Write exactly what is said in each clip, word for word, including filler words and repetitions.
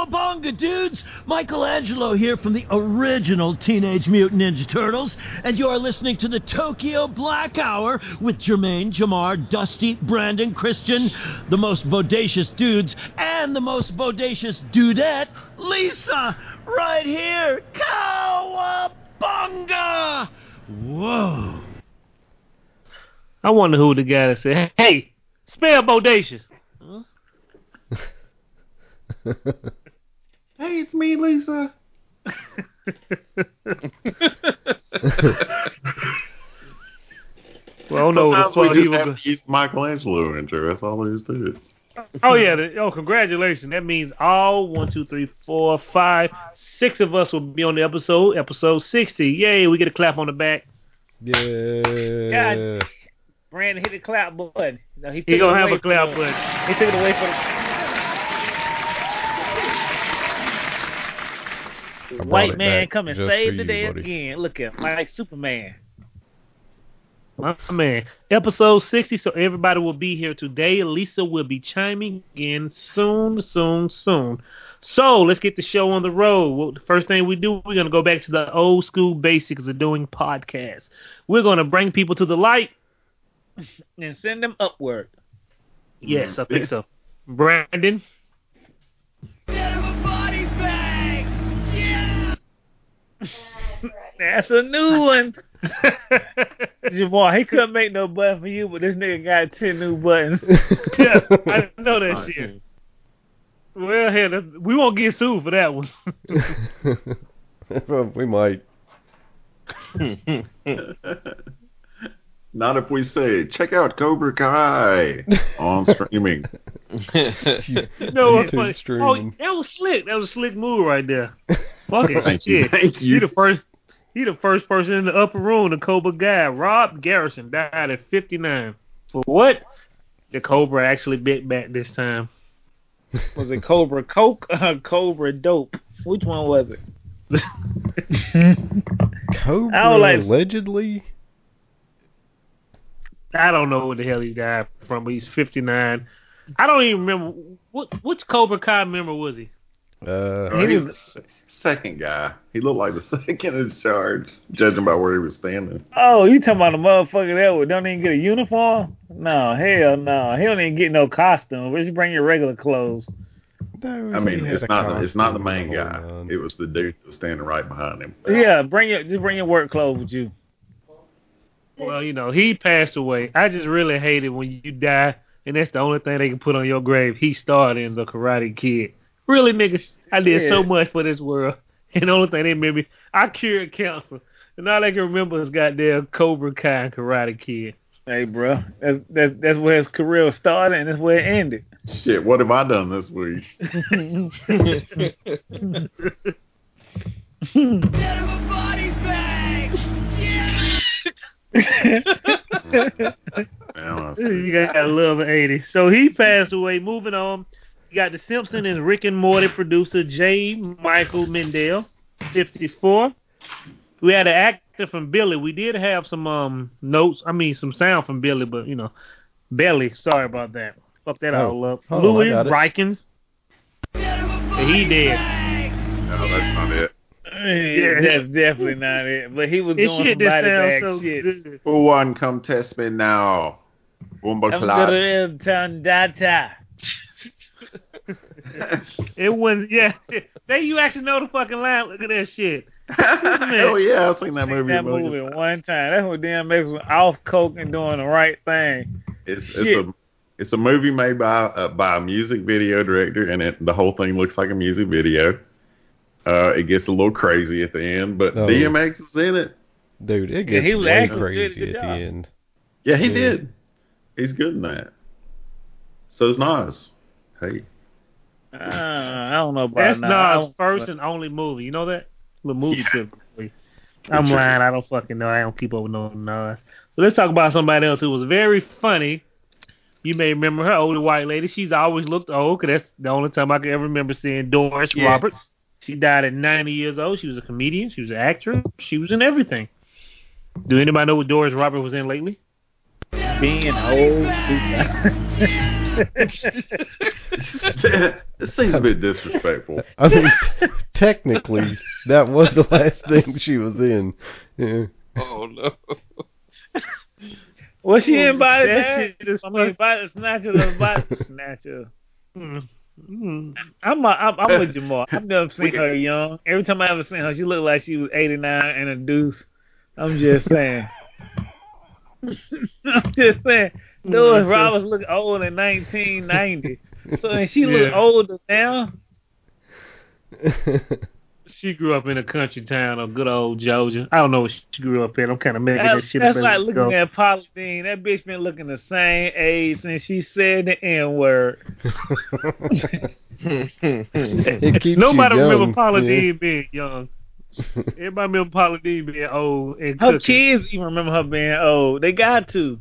Cowabunga, dudes! Michelangelo here from the original Teenage Mutant Ninja Turtles, and you are listening to the Tokyo Black Hour with Jermaine, Jamar, Dusty, Brandon, Christian, the most bodacious dudes, and the most bodacious dudette, Lisa, right here! Cowabunga! Whoa. I wonder who the guy that said, hey, spell bodacious. Huh? Hey, it's me, Lisa. Well, I don't know Sometimes what the fuck we he just was have gonna- to use Michelangelo intro. That's all there is to it. Oh, yeah. The, oh, congratulations. That means all one, two, three, four, five, six of us will be on the episode, episode sixty. Yay, we get a clap on the back. Yeah. God, Brandon hit the clap button. No, he took He it gonna away have a clap from- button. He took it away from I brought White it man back come and just save for the you, day buddy. again. Look at him, like Superman. My man. Episode sixty, so everybody will be here today. Lisa will be chiming in soon, soon, soon. So, let's get the show on the road. Well, the first thing we do, we're going to go back to the old school basics of doing podcasts. We're going to bring people to the light. And send them upward. Yes, I think so. Brandon? Get him a body bag! Yeah! That's a new one. Jamal, he couldn't make no button for you, but this nigga got ten new buttons. Yeah, I know that Oh, shit. Well, hell, that's- we won't get sued for that one. Well, we might. Not if we say, check out Cobra Kai on streaming. You- No, what's YouTube funny? streaming. Oh, that was slick. That was a slick move right there. Fucking Thank shit. you, thank you. He the first. He the first person in the upper room. The Cobra guy, Rob Garrison, died at fifty-nine. For what? The Cobra actually bit back this time. Was it Cobra Coke or Cobra Dope? Which one was it? Cobra I don't like- allegedly? I don't know what the hell he died from, but he's fifty-nine. I don't even remember what which Cobra Kai member was he? Uh, Oh, he was the se- second guy. He looked like the second in charge, judging by where he was standing. Oh, you talking about the motherfucker that would- don't even get a uniform? No, hell no. He don't even get no costume. But you bring your regular clothes. no, I mean, he had it's a not the, it's not the costume main going guy. on. It was the dude that was standing right behind him. Yeah, bring your just bring your work clothes with you. Well, you know, he passed away. I just really hate it when you die, and that's the only thing they can put on your grave. He starred in The Karate Kid. Really, niggas, I did Yeah. so much for this world, and the only thing they remember, I cured cancer, and all they can remember is goddamn Cobra Kai and Karate Kid. Hey, bro, that's that's, that's where his career started and that's where it ended. Shit, what have I done this week? Get him a body bag! Yeah, You gotta love the eighties. So he passed away. Moving on, you got The Simpsons and Rick and Morty producer J. Michael Mendel, fifty-four. We had an actor from Billy. We did have some um notes. I mean, some sound from Billy, but you know, Belly. Sorry about that. Fuck that Oh. all up. Oh, Louis I got it. Rikins. He dead. no, that's not it. Yeah, that's definitely not it. But he was This doing shit some just body bag sounds so shit. good. Who one come test me now? Boomba I'm clap. gonna turn data. It was yeah. There you actually know the fucking line. Look at that shit. Oh yeah, I've seen that Seen movie. that a million movie times. one time. That's what Dan Max was off coke and doing the right thing. It's Shit. it's a it's a movie made by uh, by a music video director, and it, the whole thing looks like a music video. Uh, it gets a little crazy at the end, but Oh. D M X is in it. Dude, it Yeah, gets he was way actually crazy did a at good the job. end. Yeah, he Yeah. did. He's good in that. So's Nas. Hey, Uh, I don't know about That's now. I Nas' don't- first and only movie. You know that? The movie Yeah. trip. I'm That's lying. I don't fucking know. I don't keep up with no Nas. So let's talk about somebody else who was very funny. You may remember her, older white lady. She's always looked old, because that's the only time I can ever remember seeing Doris Yeah. Roberts. She died at ninety years old. She was a comedian. She was an actress. She was in everything. Do anybody know what Doris Roberts was in lately? Being old. It seems a bit disrespectful. I mean, t- technically, that was the last thing she was in. Yeah. Oh no. Was she in Body That Bag? shit is I mean, Body Snatcher or Body Snatcher? Mm. I'm, a, I'm I'm with Jamal. I've never seen We can- her young. Every time I ever seen her, she looked like she was eighty-nine and a deuce. I'm just saying. I'm just saying. Louis Mm, Roberts looked old in nineteen ninety. So and she Yeah. look older now. She grew up in a country town of good old Georgia. I don't know what she grew up in. I'm kind of making that That's, shit that's up as like we looking go. at Paula Dean. That bitch been looking the same age since she said the N word. It keeps Nobody you young. remember Paula Yeah. Dean being young. Everybody remember Paula Dean being old and Her cooking. kids even remember her being old. They got to.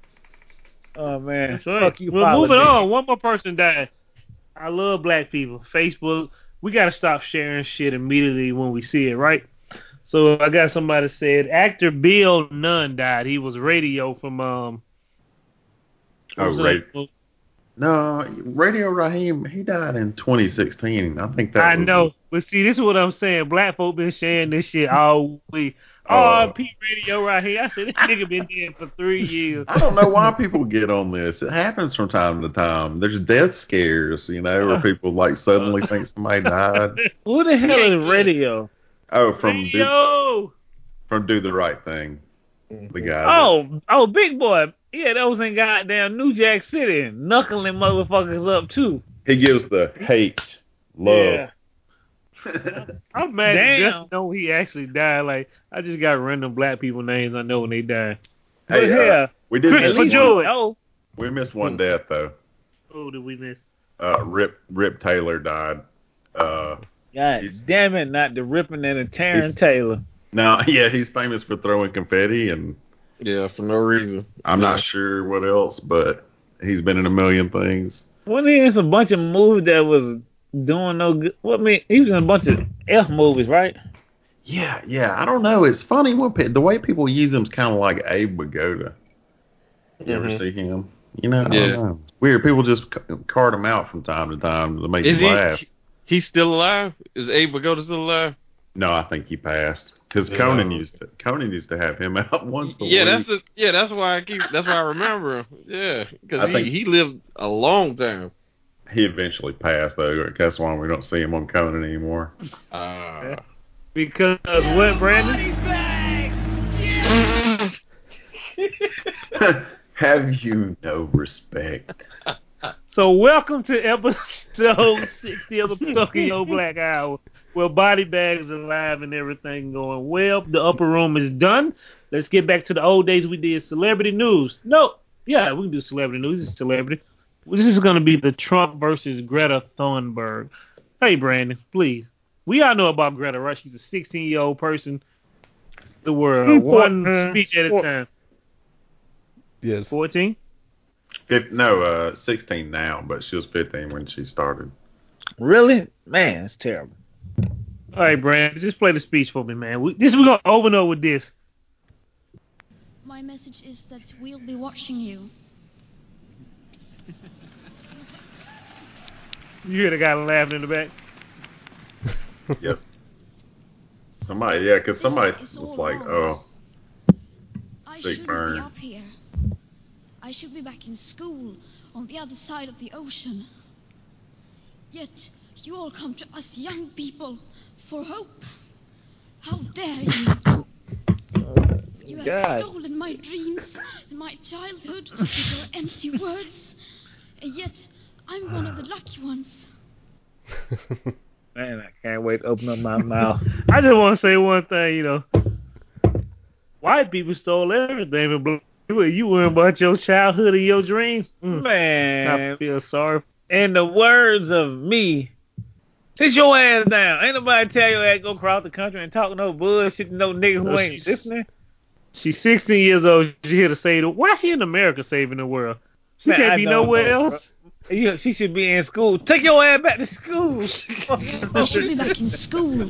Oh man, That's right. fuck you, Well, Paula moving Dean. on. One more person dies. I love black people. Facebook. We got to stop sharing shit immediately when we see it, right? So I got somebody said actor Bill Nunn died. He was Radio from um. what Oh, was Ra- that? No, Radio Raheem, he died in twenty sixteen. I think that I was know, but see, this is what I'm saying. Black folk been sharing this shit all week. Oh. R I P Radio right here. I said this nigga been dead for three years. I don't know why people get on this. It happens from time to time. There's death scares, you know, where people like suddenly think somebody died. Who the hell is Radio? Oh, from do, Radio. from Do the Right Thing. The guy. that- Oh, oh, big boy. Yeah, that was in goddamn New Jack City, knuckling motherfuckers up too. he gives the hate, love. Yeah. I'm mad Damn. just to know he actually died. Like I just got random black people names I know when they die. But Hey, uh, yeah, we did Chris miss at one, least George. we know. we missed one death though. Who did we miss? Uh, Rip Rip Taylor died. Uh, God He's- damn it, not the ripping and the tearing He's- Taylor. now, yeah, he's famous for throwing confetti, and Yeah, for no reason. I'm Yeah. not sure what else, but he's been in a million things. Wasn't he in a bunch of movies that was doing no good? What I mean, he was in a bunch of F movies, right? Yeah, yeah. I don't know. It's funny when pe- the way people use him is kind of like Abe Vigoda. You ever Mhm. see him? You know, I Yeah. don't know. Weird. People just c- cart him out from time to time to make Is you he? laugh. He's still alive? Is Abe Vigoda still alive? No, I think he passed because Yeah. Conan used to. Conan used to have him out once a Yeah, week. that's the. Yeah, that's why I keep. That's why I remember him. Yeah, I because he, think- he lived a long time. He eventually passed though. That's why we don't see him on Conan anymore. Uh, Because what, Brandon? Have you no respect? So welcome to episode sixty of the Tokyo Black Hour, where Body Bag is alive and everything going well. The upper room is done. Let's get back to the old days we did celebrity news. No, yeah, we can do celebrity news. It's celebrity. This is going to be the Trump versus Greta Thunberg. Hey, Brandon, please. We all know about Greta, right? She's a sixteen-year-old person. The world, one speech at a time. Yes. fourteen? Fif- no, uh, sixteen now, but she was fifteen when she started. Really? Man, it's terrible. All right, Brandon, just play the speech for me, man. We, this we're gonna open up with this. My message is that we'll be watching you. You hear the guy laughing in the back? Yes. Somebody, yeah, because somebody It's was all like, wrong. oh, I Sick shouldn't burn. be up here. I should be back in school on the other side of the ocean. Yet you all come to us young people for hope. How dare you? You have God. stolen my dreams and my childhood with your empty words. And yet I'm one of the lucky ones. Man, I can't wait to open up my mouth. I just want to say one thing, you know. White people stole everything, but black people, you worry about your childhood and your dreams. Mm. Man, I feel sorry. in the words of me, sit your ass down. Ain't nobody tell your ass go across the country and talk no bullshit to no nigga who No, ain't she's- listening. She's sixteen years old. She's here to save the. Why is she in America saving the world? She Man, can't I be don't nowhere know, else. Yeah, she should be in school. Take your ass back to school. I should be back in school.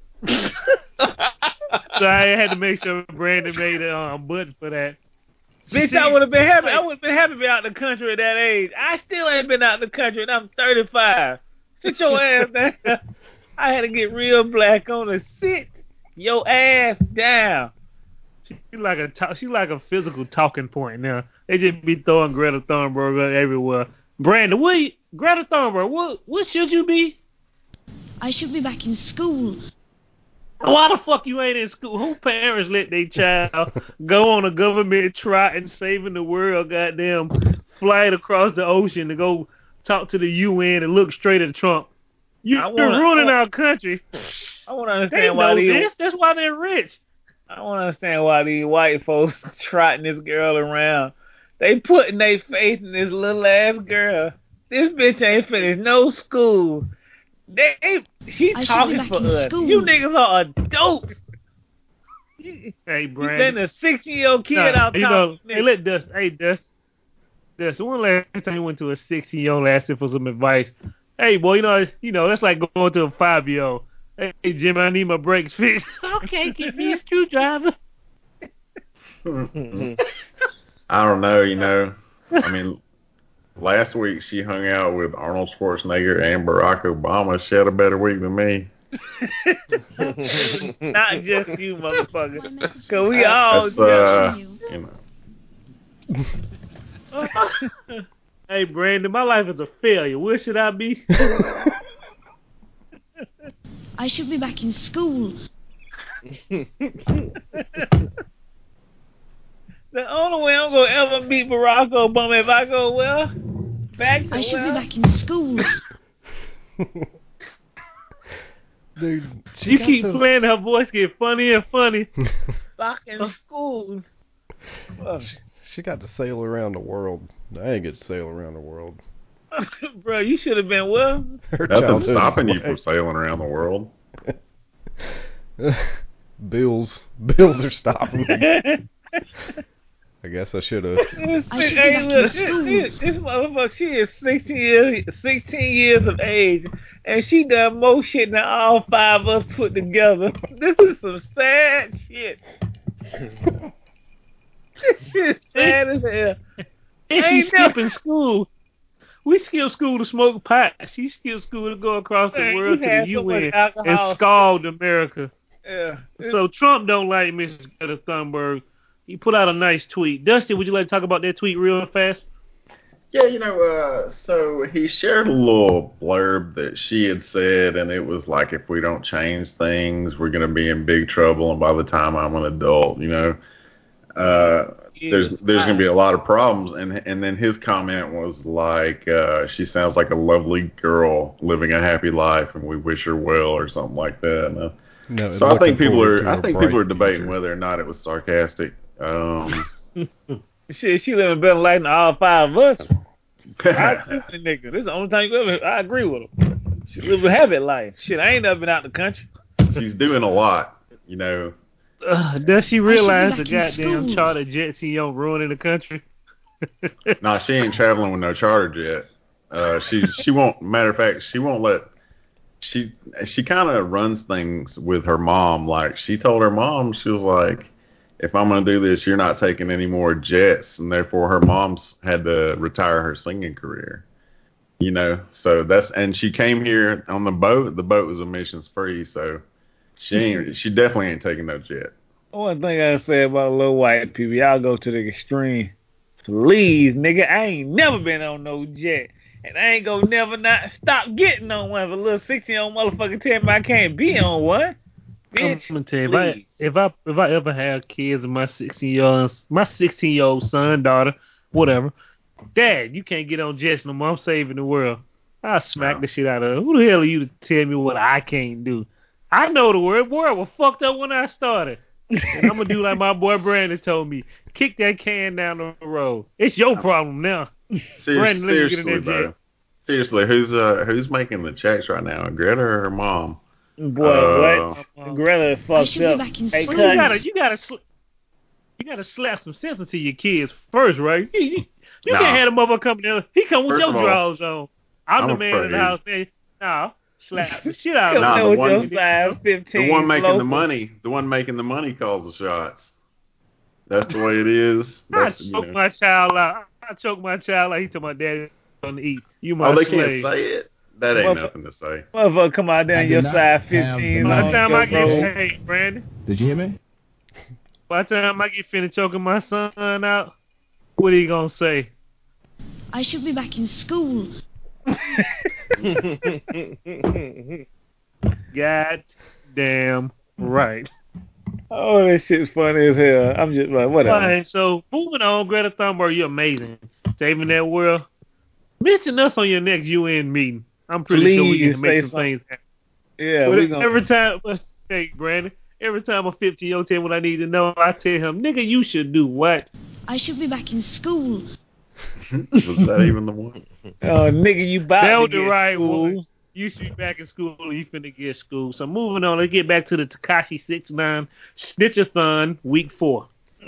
So I had to make sure Brandon made a um, button for that. Bitch, I would have been happy. I would have been happy to be out the country at that age. I still ain't been out the country, and I'm thirty-five. Sit your ass down. I had to get real black on the sit your ass down. She like a talk, she like a physical talking point now. They just be throwing Greta Thunberg everywhere. Brandon, what? You, Greta Thunberg, what? What should you be? I should be back in school. Why the fuck you ain't in school? Who parents let their child go on a government trot and saving the world, goddamn, flight across the ocean to go talk to the U N and look straight at Trump? You, I you're wanna- ruining I- our country. I want to They understand know why these. this. That's why they're rich. I want to understand why these white folks trotting this girl around. They putting their faith in this little ass girl. This bitch ain't finished no school. They, she I should be talking back for in us. school. You niggas are adults. Hey, You letting Brandon. a sixteen-year-old kid Nah, out you talk. know, hey, let Dust. Hey, Dust. Dust. When last time you went to a sixteen-year-old asking for some advice? Hey, boy, you know, you know, that's like going to a five-year-old. Hey, Jim, I need my brakes fixed. Okay, give me a screwdriver. I don't know, you know. I mean, last week she hung out with Arnold Schwarzenegger and Barack Obama. She had a better week than me. Not just you, My motherfucker. message Cause we is all That's, just uh, you. you know. Hey, Brandon, my life is a failure. Where should I be? I should be back in school. The only way I'm gonna ever meet Barack Obama if I go well back to I should well, be back in school. Dude, she You got keep those- playing, her voice get funnier and funny. back in school. Fuck. She got to sail around the world. I ain't get to sail around the world. Bro, you should have been well. Her Nothing's childhood stopping you was from sailing around the world. like- Bills, bills are stopping me. I guess I should have. This, I should be hey, back in look, this, school. this, this motherfucker, she is sixteen years, sixteen years of age, and she done more shit than all five of us put together. This is some sad shit. This shit is sad as hell. And Ain't she's no- skipping school. We skip school to smoke pot. She skipped school to go across the Man, world you to had the so much U N alcohol. and scald America. Yeah. So Trump don't like Missus Greta Thunberg. He put out a nice tweet. Dusty, would you like to talk about that tweet real fast? Yeah, you know, uh, so he shared a little blurb that she had said, and it was like, if we don't change things, we're going to be in big trouble, and by the time I'm an adult, you know, uh, there's there's going to be a lot of problems. And and then his comment was like, uh, she sounds like a lovely girl living a happy life, and we wish her well, or something like that. And, uh, No, so I think people forward are to I a think people bright are debating future. whether or not it was sarcastic. Um, Shit, she living better life than all five of us. I agree with the nigga. This is the only time you ever. I agree with him. She living a habit life. Shit, I ain't never been out the country. she's doing a lot, you know. Uh, does she realize the back in goddamn school. charter jet she on ruining the country? No, she ain't traveling with no charter jet. Uh, she she won't. Matter of fact, she won't let. She she kind of runs things with her mom. Like she told her mom, she was like, "If I'm gonna do this, you're not taking any more jets," and therefore her mom's had to retire her singing career. You know, so that's and she came here on the boat. The boat was emissions free, so she ain't. She definitely ain't taking no jet. One thing I say about little white people, y'all go to the extreme. Please, nigga, I ain't never been on no jet. And I ain't gonna never not stop getting on one. If a little sixteen-year-old motherfucker tell me I can't be on one, I'm bitch, gonna tell you, if I, please. if I if I ever have kids and my sixteen year old my sixteen year old son, daughter, whatever, Dad, you can't get on jets no more. I'm saving the world. I'll smack Wow. the shit out of her. Who the hell are you to tell me what I can't do? I know the word. World was fucked up when I started. And I'm gonna do like my boy Brandon told me. Kick that can down the road. It's your problem now. Ser- Brandon, let me get in seriously, that jet. though. Seriously, who's uh who's making the checks right now? Greta or her mom? Boy, Uh, what? Greta I fucked should be up. back in Hey, school. Well, you cut. gotta, you gotta, sl- you gotta slap some sense into your kids first, right? You, you, you Nah. can't have a motherfucker come in. He come with First your of all, drawers on. I'm, I'm the man in afraid. the house. Man. Nah, slap the shit out Come of Nah, him. the with one- your size fifteen. The one making the loafer. money, the one making the money calls the shots. That's the way it is. I That's, you choke know. my child out. I choke my child out. He told my daddy on to eat. You my Oh, they slave. can't say it? That ain't Well, nothing to say. Motherfucker, come out there I on do your not side have fifteen. money. By the time on I go, bro. get, hey, Brandon. Did you hear me? By the time I get finished choking my son out, what are you gonna say? I should be back in school. God damn right. Oh, that shit's funny as hell. I'm just like, whatever. All right, so moving on, Greta Thunberg, you're amazing. Saving that world. Mention us on your next U N meeting. I'm pretty Please sure we can say make some something. things happen. Yeah, But we gonna. every time, hey, Brandon, every time a fifteen-year-old tell me what I need to know, I tell him, nigga, you should do what? I should be back in school. Was that even the one? Oh, nigga, you about That to was the get right school. one. You should be back in school. You finna get school. So moving on, let's get back to the Tekashi six nine Snitchathon week four.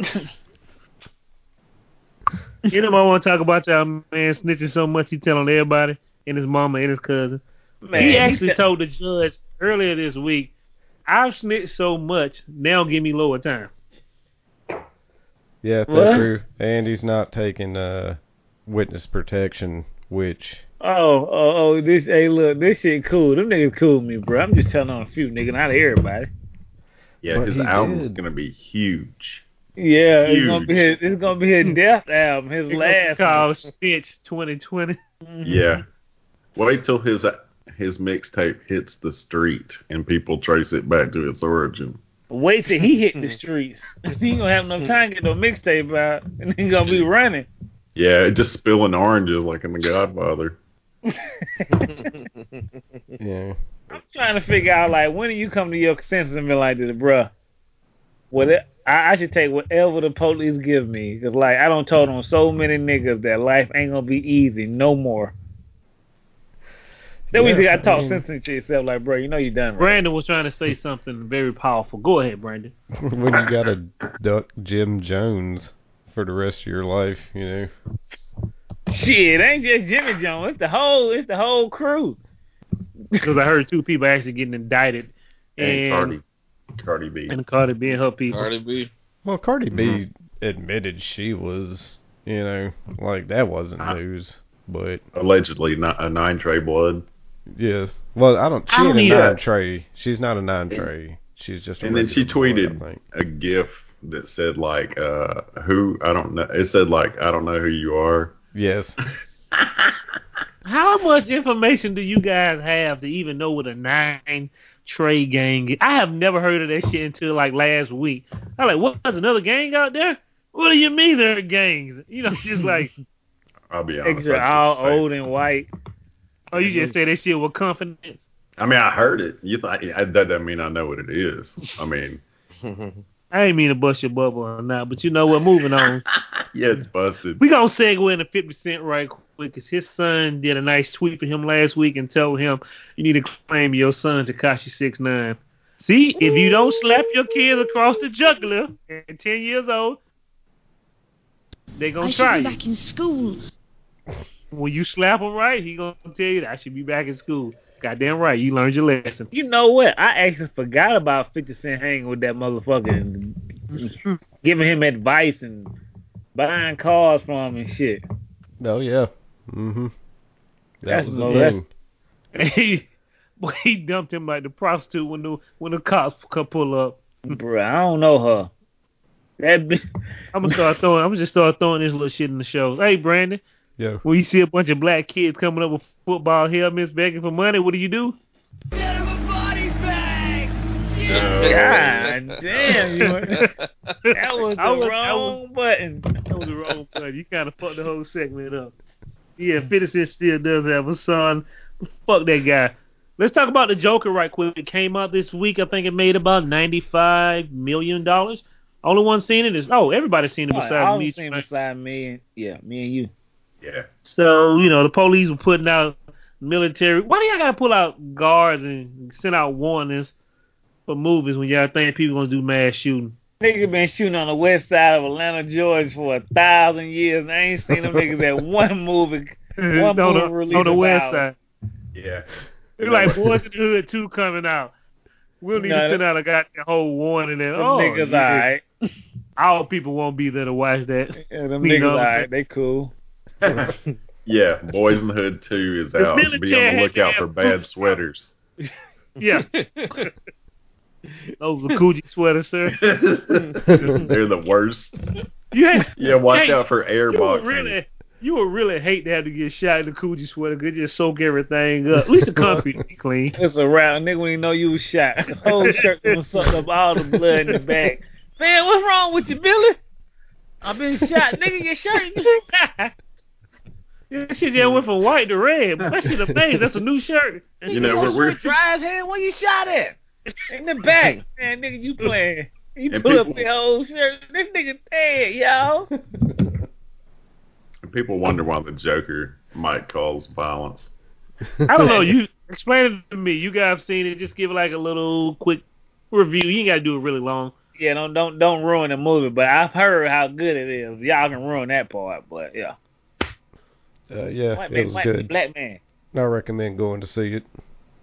Anybody want to talk about y'all man snitching so much he telling everybody and his mama and his cousin? Man, he he actually said- told the judge earlier this week, I've snitched so much, now give me lower time. Yeah, that's What? true. And he's not taking uh, witness protection, which Oh, oh, oh, this, hey, look, this shit cool. Them niggas cool with me, bro. I'm just telling on a few niggas, not everybody. Yeah, But his he album's did. gonna be huge. Yeah, it's Huge. gonna be his, it's gonna be his death album, his It's last called Snitch twenty twenty. one. Yeah. Wait till his his mixtape hits the street and people trace it back to its origin. Wait till he hit the streets. He ain't gonna have no time to get no mixtape out, and he gonna be running. Yeah, just spilling oranges like in The Godfather. yeah. I'm trying to figure out, like, when do you come to your consensus and be like, bruh, what it, I, I should take whatever the police give me. Because, like, I don't told on so many niggas that life ain't going to be easy no more. Then we Yeah, just got to I talk mean- sense into yourself, like, bro, you know you done right. Brandon was trying to say something very powerful. Go ahead, Brandon. when you gotta duck Jim Jones for the rest of your life, you know. Shit, it ain't just Jimmy Jones. It's the whole, it's the whole crew. Because I heard two people actually getting indicted. And, And, Cardi, Cardi B. and Cardi B and her people. Cardi B. Well, Cardi B Mm-hmm. admitted she was, you know, like that wasn't Uh, news, but Allegedly not a nine tray blood. yes. Well, I don't. She I don't ain't need a a- nine tray. She's not a nine tray. She's just. A And then she regular blood, tweeted I think. a GIF that said like, uh, who I don't know. It said like, I don't know who you are. Yes. How much information do you guys have to even know what a nine tray gang is? I have never heard of that shit until like last week. I'm like, what? There's another gang out there? What do you mean there are gangs? You know, just like, I'll be honest. Extra I all just say- old and white. oh, you just say that shit with confidence. I mean, I heard it. You th- I, that doesn't mean I know what it is. I mean, I ain't mean to bust your bubble or not, but you know what? Moving on. yeah, it's busted. We gonna segue into fifty Cent right quick, because his son did a nice tweet for him last week and told him, you need to claim your son, Tekashi six nine. See, if you don't slap your kids across the jugular at ten years old, they gonna I try should be you. back in school. When you slap him right, he gonna tell you that I should be back in school. Goddamn right, you learned your lesson. You know what? I actually forgot about fifty Cent hanging with that motherfucker and giving him advice and buying cars from him and shit. Oh yeah. Mhm. That That's was no- the that's- thing. And he, boy, he dumped him like the prostitute when the when the cops come pull up. Bruh, I don't know her. That be- I'm gonna start throwing. I'm gonna just start throwing this little shit in the show. Hey, Brandon, Yeah. when you see a bunch of black kids coming up with football helmets begging for money, what do you do? God damn, you that was the I was- I wrong button. That was the wrong button. You kind of fucked the whole segment up. Yeah, fifty Cent still does have a son. Fuck that guy. Let's talk about the Joker right quick. It came out this week. I think it made about ninety-five million dollars. Only one seen it is oh, everybody's seen it Oh, besides I me. was seen beside me and yeah, me and you. Yeah. So, you know, the police were putting out military. Why do y'all gotta pull out guards and send out warnings for movies when y'all think people gonna do mass shooting? Nigga been shooting on the west side of Atlanta, Georgia for a thousand years. I ain't seen them niggas at one movie. One on movie the, release on the of west ours. side. Yeah. It's like Boys in the Hood two coming out. We'll need No, to send out a goddamn whole warning and Them oh, niggas yeah. alright. Our people won't be there to watch that. Yeah, them You niggas, know what I'm alright, saying? they cool. Yeah, Boys in the Hood two is The out. Be military on the had to lookout have for bad boots. sweaters. Yeah. Those are Coogee sweaters, sir. They're the worst. You had, Yeah, watch hey, out for You would airboxing. really, you would really hate to have to get shot in the Coogee sweater because it just soak everything up. At least the concrete be clean. It's a rap. Nigga, when you know you was shot. The whole shirt was sucked up all the blood in the back. Man, what's wrong with you, Billy? I've been shot. Nigga, your shirt. That shit just went from white to red. But that shit amazing. That's a new shirt. You know, Your we're, we're shirt dry as hell. Where you shot at? In the back. Man, nigga, you playing. You And put up people- the whole shirt. This nigga dead, y'all. people wonder why the Joker might cause violence. I don't know. You explain it to me. You guys seen it. Just give it like a little quick review. You ain't got to do it really long. Yeah, don't don't don't ruin the movie. But I've heard how good it is. Y'all can ruin that part. But yeah, Uh, yeah, white it man, was white man, good. black man. I recommend going to see it.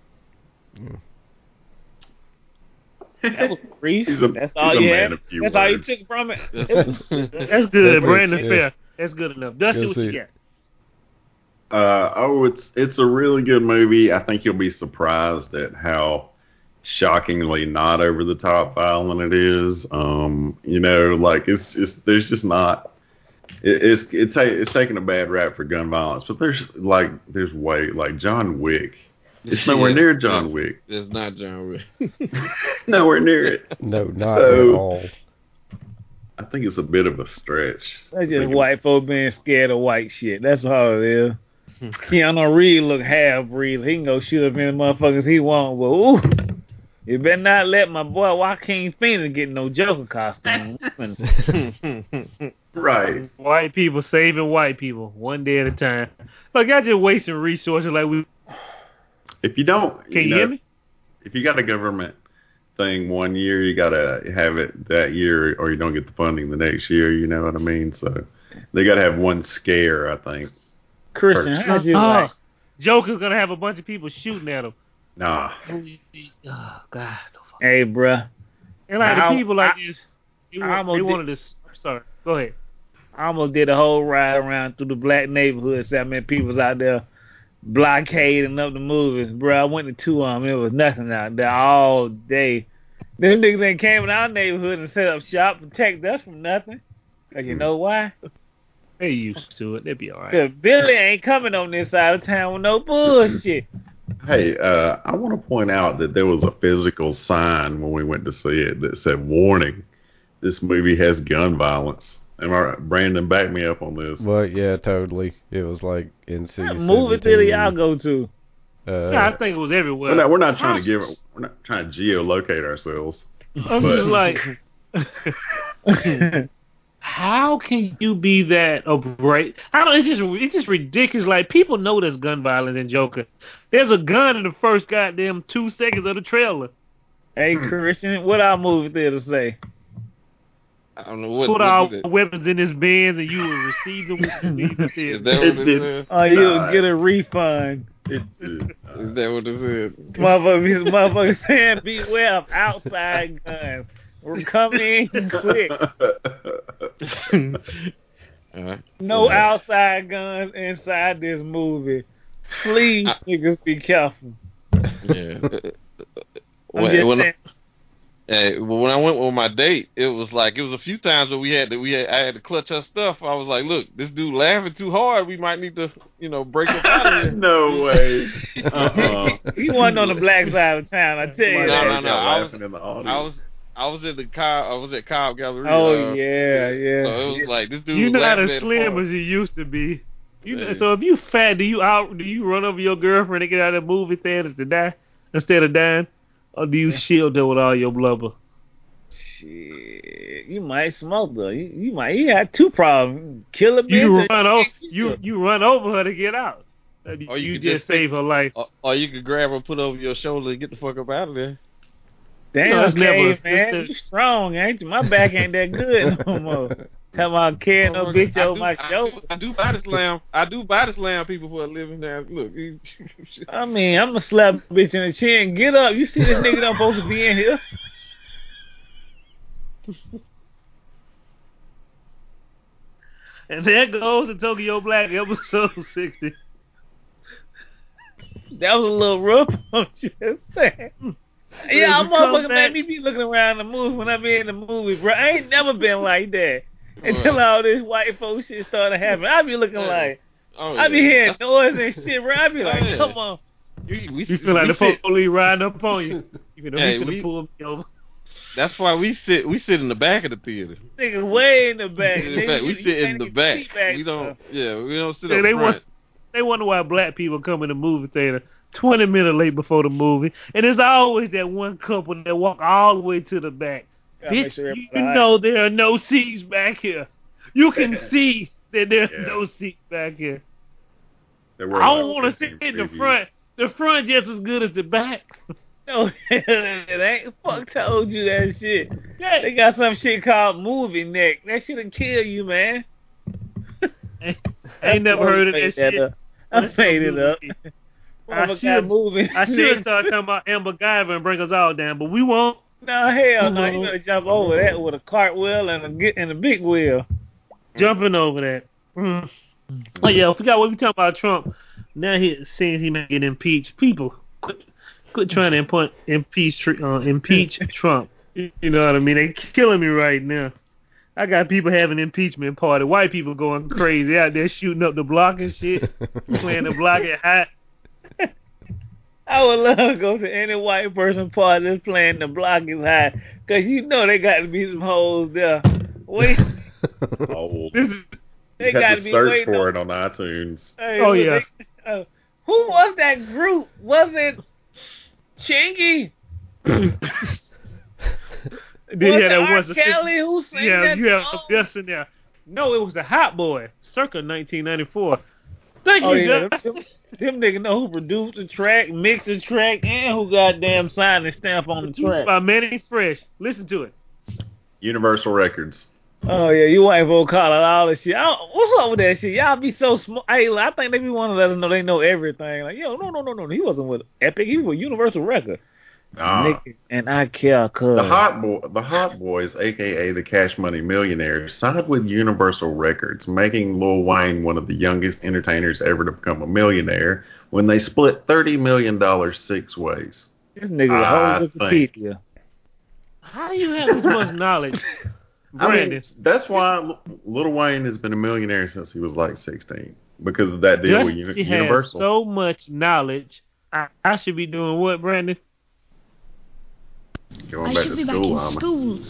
That was brief. He's a- That's he's all a you man had. of few That's all you words. took from it. That's good. That's Brandon it, yeah. Fair. That's good enough. Dusty, Go what see you it. got? Uh, oh, it's it's a really good movie. I think you'll be surprised at how shockingly not over the top violent it is. Um, you know, like it's it's there's just not. It, it's it's ta- it's taking a bad rap for gun violence, but there's like there's way like John Wick. It's nowhere Yeah. near John Wick. It's not John Wick. Nowhere near it. No, not So- at all. I think it's a bit of a stretch. That's just Thinking- white folk being scared of white shit. That's all it is. Keanu Reeves look half breed. He can go shoot up any motherfuckers he want, but ooh, you better not let my boy Joaquin Phoenix get no Joker costume. Right. White people saving white people one day at a time. Look, y'all just wasting resources like we. If you don't, Can you know, hear me? If you got a government thing one year, you gotta have it that year, or you don't get the funding the next year. You know what I mean? So they gotta have one scare, I think. Christian, First. how'd you Oh, like? Joker's gonna have a bunch of people shooting at him. Nah. Oh God. Hey, bruh. And like I- the people like I- this, they, I want, almost they did- wanted this. I'm sorry. Go ahead. I almost did a whole ride around through the black neighborhood. So I mean, people was out there blockading up the movies, bro. I went to two of them. It was nothing out there all day. Them niggas ain't came in our neighborhood and set up shop, protect us from nothing. Cause you know why? They used to it. They'd be all right. Cause Billy ain't coming on this side of town with no bullshit. Hey, uh, I want to point out that there was a physical sign when we went to see it that said, "Warning: this movie has gun violence." Am I right? Brandon, back me up on this. But yeah, totally. It was like N C What movie theater y'all go to? Uh, Yeah, I think it was everywhere. We're not, we're not trying to I- give. We're not trying to geolocate ourselves. I'm But- just like, how can you be that abrasive? I don't. It's just it's just ridiculous. Like people know there's gun violence in Joker. There's a gun in the first goddamn two seconds of the trailer. Hey, Christian, what our movie theater say? I don't know what. Put what our is it? weapons in his bins and you will receive them with the movie Is theater. that what it said? Oh, you'll Nah. get a refund. It, Is that what it said? Motherfucker, motherfucker saying beware of outside guns. We're coming in quick. Uh, No yeah. outside guns inside this movie. Please, I- niggas, be careful. Yeah. I'm When, just when, saying. hey, when I went with my date, it was like it was a few times that we had that we had I had to clutch her stuff. I was like, "Look, this dude laughing too hard. We might need to, you know, break up out of here." No way. Uh-uh. He wasn't on the black side of town, I tell you No, that. no, no. I was- laughing in the audience. I was I was at the Cobb I was at Cobb Galleria. Oh, uh, yeah, yeah. So it was like this dude. You're was not laughing as at slim hard. as you used to be. You know, Yeah. so if you fat, do you out? Do you run over your girlfriend and get out of the movie theaters to die instead of dying, or do you shield her with all your blubber? Shit, you might smoke though. You, you might. You had two problems: kill a bitch. You or run over can't you kill. you run over her to get out. Uh, Or you you could just just take- save her life. Or, or you could grab her, put her over your shoulder, and get the fuck up out of there. Damn, No, it's never- Cave, man, it's the- you strong, ain't you? My back ain't that good no more. Tell about carrying no bitch I over do- my I shoulder. do, I do body slam. I do body slam people for a living. Now, look. you- I mean, I'm gonna slap a bitch in the chin. Get up. You see this nigga not supposed to be in here. And there goes the Tokyo Black episode sixty. That was a little rough. I'm just saying. Yeah, When you come motherfucker back- made me be looking around the movie when I be in the movie, bro. I ain't never been like that until all this white folks shit started happening. I be looking like, Oh, I be yeah. hearing That's- noise and shit, bro. I be like, Oh, yeah. come on. we, we, You feel like we the sit- police riding up on you. You know, Hey, he finna we- pull me over. That's why we sit. We sit in the back of the theater. Niggas way in the back. In the Niggas, back. We you sit in can't the even back. see back, We don't. bro. Yeah, we don't sit Yeah, up they front. want- They wonder why black people come in the movie theater twenty minutes late before the movie. And there's always that one couple that walk all the way to the back. Gotta make Bitch, sure you everybody- know there are no seats back here. You can see that there's Yeah. no seats back here. There were I like don't want to fifteen sit in the previews. front. The front just as good as the back. No, it ain't. Fuck told you that shit. Yeah, they got some shit called movie neck. That shit'll kill you, man. I ain't never heard of that Made shit. up. I That's made some it up. movie. I Motherfucker got should- movie. I should start talking about Amber Guyver and bring us all down, but we won't. No, hell no. You better jump over that with a cartwheel and a, get- and a big wheel. Jumping over that. Mm. Oh yeah, I forgot what we talking about Trump. Now he seems he may get impeached. People, quit, quit trying to impo- impeach tr- uh, impeach Trump. You know what I mean? They killing me right now. I got people having impeachment party. White people going crazy out there shooting up the block and shit, playing the block at hot. I would love to go to any white person party that's playing the block is high. Because you know they got to be some hoes there. Wait, Oh, This is- they you got have to to be search waiting for on- it on iTunes. Hey, Oh, who yeah. they- uh, who was that group? Was it Chingy? Did was you hear it that R. once? Kelly who sang Yeah, that you have song? yes in there. No, it was the Hot Boy, circa nineteen ninety-four. Thank Oh, you, yeah. Gus. Them, them niggas know who produced the track, mixed the track, and who goddamn signed the stamp on the track. By Manny Fresh. Listen to it. Universal Records. Oh, yeah, you white folk call it all this shit. I don't, what's up with that shit? Y'all be so smart. Hey, I think they be want to let us know they know everything. Like, yo, no, no, no, no. He wasn't with Epic. He was with Universal Record. Nah. Nigga, and I care, cuz. The Hot Boy, the Hot Boys, aka the Cash Money Millionaires, signed with Universal Records, making Lil Wayne one of the youngest entertainers ever to become a millionaire. When they split thirty million dollars six ways. This nigga a I whole think- Wikipedia. How do you have this much knowledge, I Brandon? mean, that's why L- Lil Wayne has been a millionaire since he was like sixteen because of that deal with Uni- Dusty has Universal. so much knowledge. I, I should be doing what, Brandon? Going I back should to be back school, in Alma. school.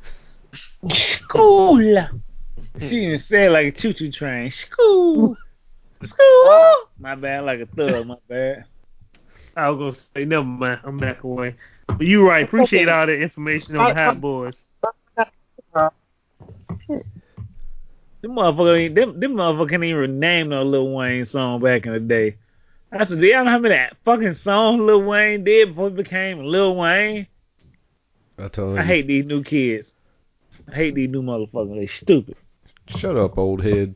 School. She even said like a choo-choo train. School. School. My bad, like a thug, my bad. I was gonna say, never mind. I'm back away. But you right. Appreciate all the information on the Hot Boys. Them motherfuckers, ain't- them, them motherfuckers can't even name no Lil Wayne song back in the day. I said, do y'all know how many fucking songs Lil Wayne did before he became Lil Wayne? I tell him. I hate these new kids. I hate these new motherfuckers. They stupid. Shut up, old head.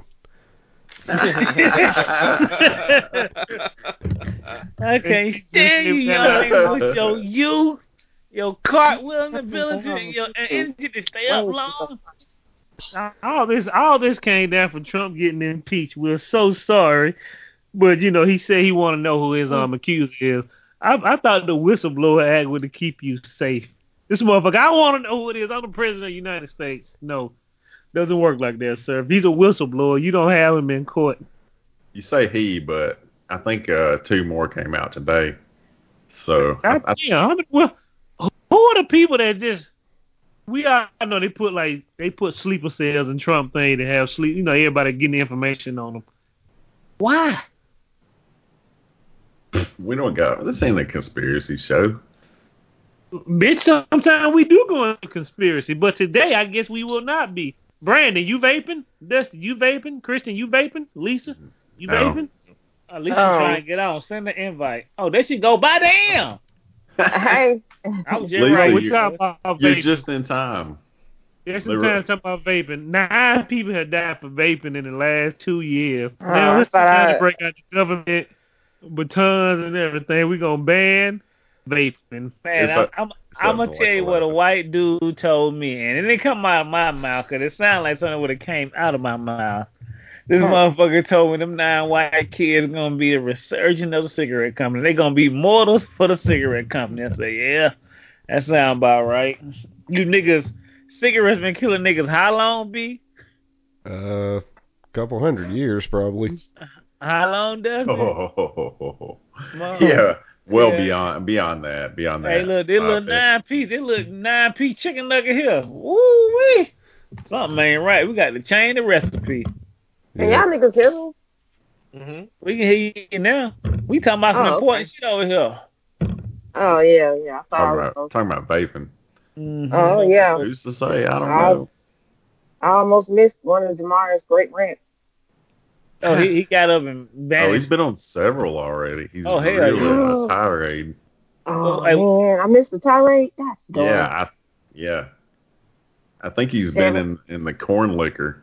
I can't stand you, young nigga, with your youth, your cartwheeling ability, and your energy to stay up long. all this all this came down from Trump getting impeached. We're so sorry, but you know he said he want to know who his um accuser is. I, I thought the whistleblower act would to keep you safe. This motherfucker, I want to know who it is. I'm the president of the United States. No, doesn't work like that, sir. If he's a whistleblower, you don't have him in court. You say he, but I think uh, two more came out today. So I, God I, damn, how many- well, who are the people that just? We all I know they put like they put sleeper cells in Trump thing to have sleep. You know, everybody getting the information on them. Why? we don't got this ain't a conspiracy show. Bitch, sometimes we do go into conspiracy, but today I guess we will not be. Brandon, you vaping? Dusty, you vaping? Kristen, you vaping? Lisa, you No. vaping? At least Oh. I'm trying to get on. Send the invite. Oh, there she go. By damn. Hey, I was just Lisa, right. We're you- talking about You're vaping. just in time. There's they some were- time talking about vaping. Nine people have died for vaping in the last two years. Oh, now I it's thought time I- to break out the government batons and everything. We're gonna ban vaping. Man, It's I'm, a- I'm, it's I'm gonna something tell like you what a eleven. white dude told me, and it didn't come out of my mouth because it sounded like something would have came out of my mouth. This motherfucker told me them nine white kids gonna be a resurgence of the cigarette company. They gonna be mortals for the cigarette company. I say, yeah, that sound about right. You niggas, cigarettes been killing niggas how long, B? Uh, couple hundred years probably. How long does it? Oh, yeah, well Yeah. beyond beyond that, beyond that. Hey, look, they Uh, look nine P, they look nine P chicken nugget here. Woo wee! Something ain't right. We got to change the recipe. And y'all niggas kill Mm-hmm. We can hear you now. We talking about some Oh, important okay. shit over here. Oh, yeah, yeah. I talking saw about it. talking about vaping. Mhm. Oh, yeah. Who's to say? I don't I'll- know. I almost missed one of Jamar's great rants. Oh, he, he got up and Oh, vanished. he's been on several already. He's Oh, hell really yeah. on a tirade. Oh, Oh, hey. man. I missed the tirade. That's dumb. Yeah, I, yeah. I think he's Damn been in, in the corn liquor.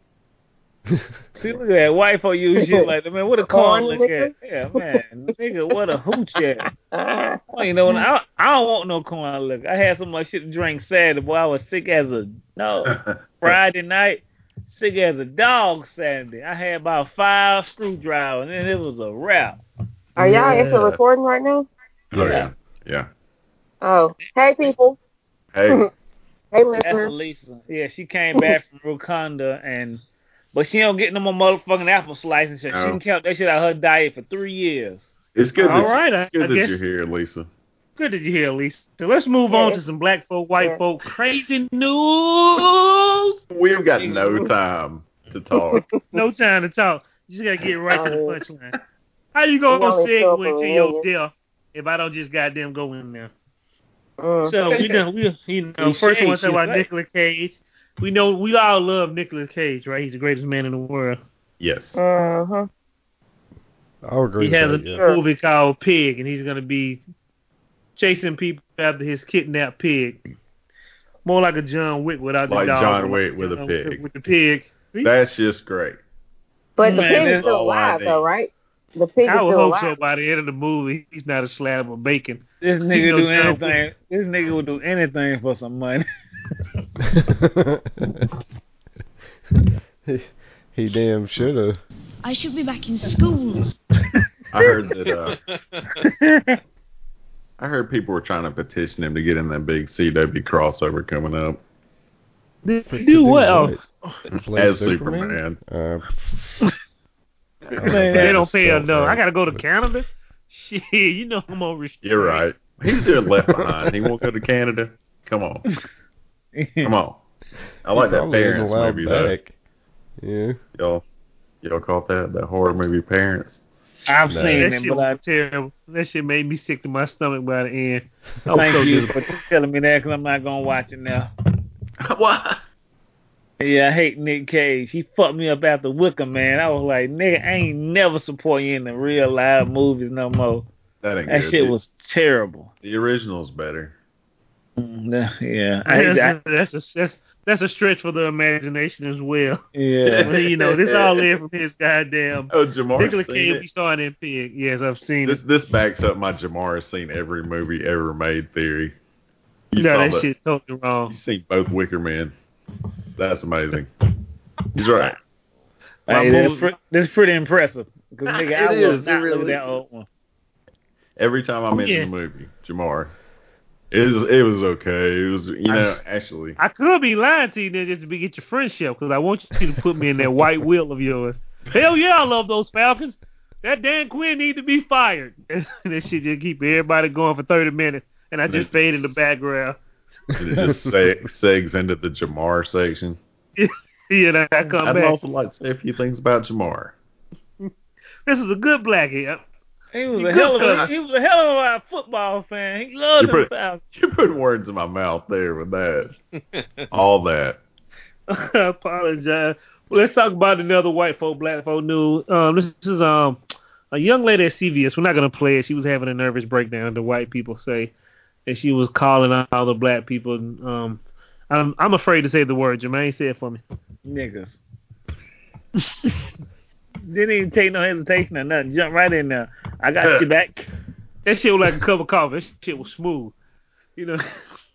See, look at that white folk use shit like that, man. What a corn Corn look liquor? at. Yeah, man. Nigga, what a hooch at. Ah. Oh, you know, I, I don't want no corn liquor. I had so much shit to drink Saturday, boy. I was sick as a, no, Friday night, sick as a dog Saturday. I had about five screwdrivers, and it was a wrap. Are y'all Yeah. actually recording right now? Oh, yeah. Yeah. Oh. Hey, people. Hey, Hey, That's listeners. Lisa. Yeah, she came back from Wakanda, and but she don't get no more motherfucking apple slices. So she No. can count that shit out her diet for three years. it's good All that, right, you, I- it's good I that guess- you're here, Lisa. Good that you hear, Lisa. So let's move Yeah, on to it's- some black folk, white yeah. folk, crazy news. We've got no time to talk. No time to talk. You just gotta get right to the Oh. punchline. How you We gonna only show up segue for to your reunion. death if I don't just goddamn go in there? Mm. So we know we you know She first shade, one talk she about fake. Nicolas Cage. We know we all love Nicolas Cage, right? He's the greatest man in the world. Yes. Uh-huh. I'll agree He has a with that, yeah. Sure. movie called Pig, and he's gonna be chasing people after his kidnapped pig. More like a John Wick without the Like dog. John but Wick with a John pig. Wick With the pig. That's just great. But the Man, pig is that's still all I alive, need. though, right? The pig is I would still hope so alive. by the end of the movie, he's not a slab of bacon. This You nigga know do John anything. This nigga would do anything for some money. he, he damn should have. I should be back in school. I heard that. Uh, I heard people were trying to petition him to get in that big C W crossover coming up Do what? Oh, Play as Superman? Superman. Uh, Man, they I don't pay spelled enough. that. I gotta go to Canada. Shit, you know I'm on restraint. You're right. He's doing Left Behind. He won't go to Canada. Come on, come on. I like that Probably isn't Parents allowed movie though. back. Yeah. Y'all, y'all caught that? That horror movie, Parents. I've No. seen That it, shit but I was terrible. That shit made me sick to my stomach by the end. I was thank so you disappointed. for telling me that because I'm not gonna watch it now. What? Yeah, I hate Nick Cage. He fucked me up after Wicker Man. I was like, nigga, I ain't never support you in the real live movies no more. That ain't That good. shit The- was terrible. the original's better. Mm, Yeah, I, I, That's, that's a that's that's a stretch for the imagination as well. yeah. But, you know, this all in from his goddamn Oh, Jamar Nicolas seen Cage. it. We saw it in Pig. Yes, I've seen This it. this backs up my Jamar has seen every movie ever made theory. You No, saw that the- shit's totally wrong. You've seen both Wicker Men. That's amazing. He's right. Hey, My that's, movie- pre- that's pretty impressive. Because nigga, It I will is, it not look really at that old one. Every time I mention Yeah. the movie, Jamar, it was it was okay. It was you know actually. I could be lying to you then just to be, get your friendship because I want you to put me in that white wheel of yours. Hell yeah, I love those Falcons. That Dan Quinn need to be fired. And that shit just keep everybody going for thirty minutes, and I just fade in the background. It just seg, segs into the Jamar section. You know, I come I'd back. also like to say a few things about Jamar. This is a good blackie. He was You a hell of good a, he was a hell of a football fan. He loved You them put- Falcons. You put words in my mouth there with that. All that. I apologize. Well, let's talk about another white folk, black folk news. Um, this is um a young lady at C V S. We're not gonna play it. She was having a nervous breakdown. The white people say that she was calling out all the black people. Um, I'm I'm afraid to say the word. Jermaine, say it for me. Niggas. Didn't even take no hesitation or nothing. Jump right in there. I got you back. That shit was like a cup of coffee. That shit was smooth. You know,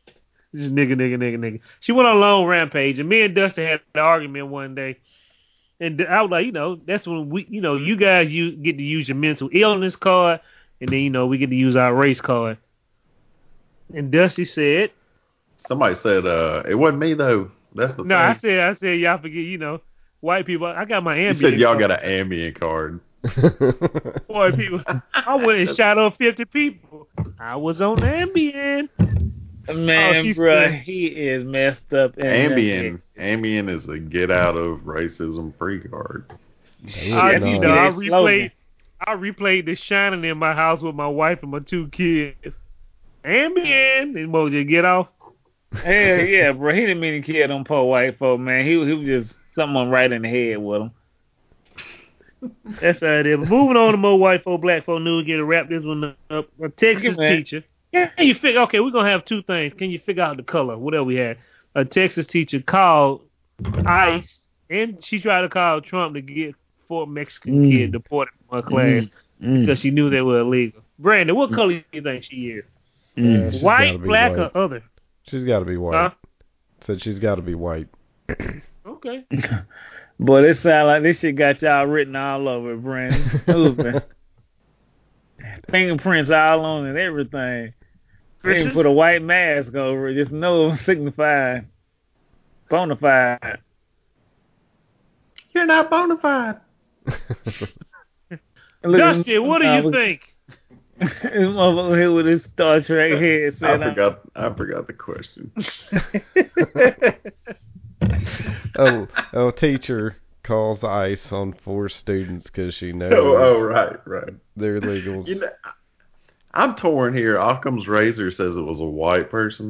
just nigga, nigga, nigga, nigga. She went on a long rampage, and me and Dustin had an argument one day. And I was like, you know, that's when we, you know, you guys you get to use your mental illness card, and then you know we get to use our race card. And Dusty said, Somebody said, uh, it wasn't me though. That's the no, thing. I said, I said, y'all forget, you know, white people. I got my Ambien. You said y'all card. got an Ambien card. Boy, people, I went and shot up fifty people. I was on Ambien. Man, Oh, she's bro, good. he is messed up. in the Ambien, head. Ambien is a get out of racism free card. I, Damn. you know, I That slogan. replayed, I replayed The Shining in my house with my wife and my two kids. Ambien, emoji, get off. Hell yeah, bro. He didn't mean to kill them poor white folk, man. He, he was just someone right in the head with him. That's how it is. But moving on to more white folk, black folk news. Get to wrap this one up. A Texas man. teacher. Yeah, you figure. Okay, we're gonna have two things. Can you figure out the color? Whatever we had. A Texas teacher called ICE, and she tried to call Trump to get four Mexican Mm. kids deported from her class Mm. because she knew they were illegal. Brandon, what color do you think she is? Mm. She's gotta White, be black, white. or other? She's got to be white. Huh? Said she's got to be white. Okay. Boy, this sound like this shit got y'all written all over it, Brandon. Moving. Fingerprints all on it, everything. They Christian? even put a white mask over it. Just no signified. Bona fide. You're not bona fide. Look at- Dusty, what do uh, you look- think? This motherfucker here with his Star Trek head I set on. forgot. I forgot the question. oh, oh, teacher calls ICE on four students because she knows Oh, oh, right, right. they're illegals. You know, I'm torn here. Occam's razor says it was a white person,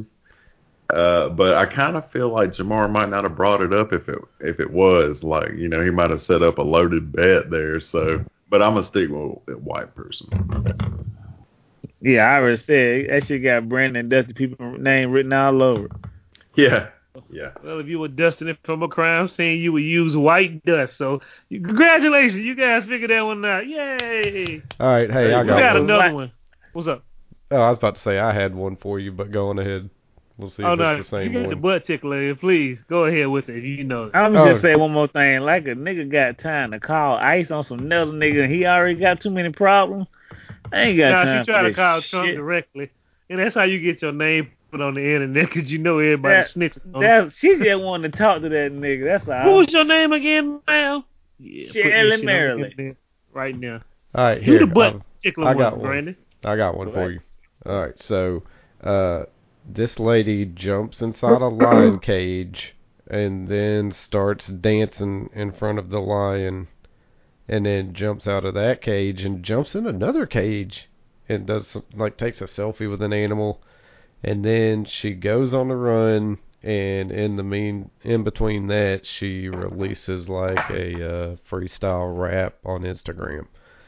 uh, but I kind of feel like Jamar might not have brought it up if it if it was like you know he might have set up a loaded bet there. So, but I'm gonna stick with a white person. Yeah, I already said that shit got Brandon and Dusty people name written all over it. Yeah, yeah. Well, if you were dusting it from a crime scene, you would use white dust. So, you, congratulations, you guys figured that one out. Yay! All right, hey, I We got, got one. another one. What's up? Oh, I was about to say I had one for you, but go on ahead. We'll see Oh if no, it's the same you got the one. butt tickler. Please go ahead with it. If you know. I'm gonna just Oh. say one more thing. Like a nigga got time to call ICE on some another nigga and he already got too many problems. I ain't got Now time she tried for to this call shit. Trump directly, and that's how you get your name put on the internet because you know everybody That- snitching. on That, she just wanted to talk to that nigga. That's all. Who was your name again, ma'am? Yeah, Shirley put this shit on the Maryland. internet right now. All right, Who here. the butt I've- tickler I one, got one. Brandon? I got one Go for ahead. you. All right, so uh, this lady jumps inside a lion cage and then starts dancing in front of the lion, and then jumps out of that cage and jumps in another cage and does some, like takes a selfie with an animal, and then she goes on the run. And in the mean, in between that, she releases like a uh, freestyle rap on Instagram.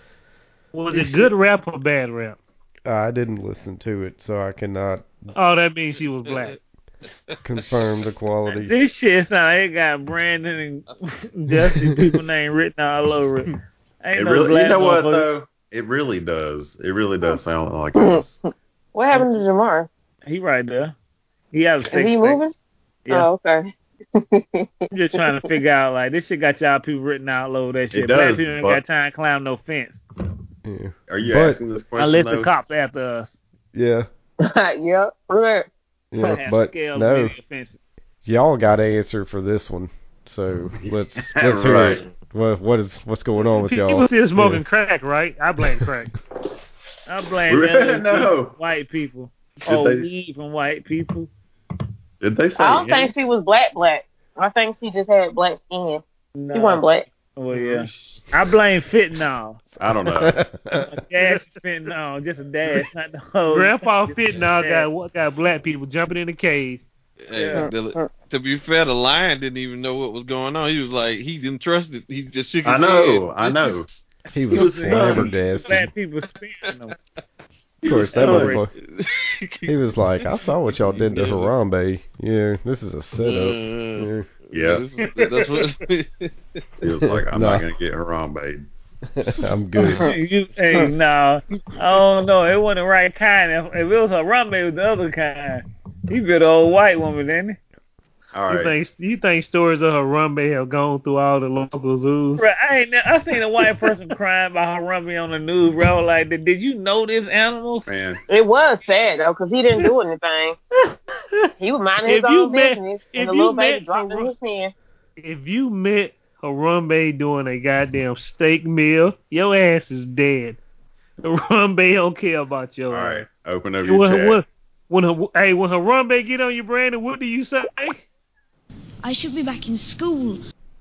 Was it good rap or bad rap? I didn't listen to it, so I cannot Oh, that means she was black. confirm the quality. This shit sound like it got Brandon and Dusty people name written all over it. Ain't It no really, black you know what motherfucker. though? It really does. It really does sound like us. What happened to Jamar? He right there. He has a Is six he pack. moving? Yeah. Oh, okay. I'm just trying to figure out like this shit got y'all people written all over that shit. It Black does, people ain't but- got time to climb no fence. Yeah. Are you But- asking this question Unless though? the cops after us. Yeah, yep. Right. yeah, Have but scale no, media fences. y'all got to answer for this one. So let's let's hear Right. it. What what is what's going on with People y'all? still smoking Yeah. crack, right? I blame crack. I blame Really? them No. white people. Did Oh, they- weed from white people. Did they say? I don't any- think she was black black. I think she just had black skin. No. She wasn't black. Oh yeah. I blame fentanyl. I don't know. A dash of fentanyl, just a dash, not the whole. Grandpa just a Fitnall dash. got what got black people jumping in the cage. Hey, Yeah. the- to be fair, the lion didn't even know what was going on. He was like, he didn't trust it. He just shook his I know. head. I know. He He was was flabbergasted. Black people spinning them. Of course, that Sorry. motherfucker. He was like, "I saw what y'all did to Harambe. Yeah, this is a setup." Uh, Yeah. this is- that's what. He was like, I'm Nah. not gonna get Harambe. Yeah. I'm good. You, hey, no, I don't know. It wasn't the right kind. If, if it was a rumba, it was the other kind. He bit an old white woman, didn't he? All You right. think you think stories of Harambe have gone through all the local zoos? Bro, I ain't. ne- I seen a white person crying about Harambe on the news, bro. Like, did, did you know this animal? Man, It was sad though, because he didn't do anything. He was minding his If you own met- business, if and the you little baby met dropped in Har- his pen. If you met Harambe doing a goddamn steak meal, your ass is dead. Harambe don't care about your all ass. right. Open up And your when, chat. when, when, her- hey, when Harambe get on you, Brandon, what do you say? I should be back in school.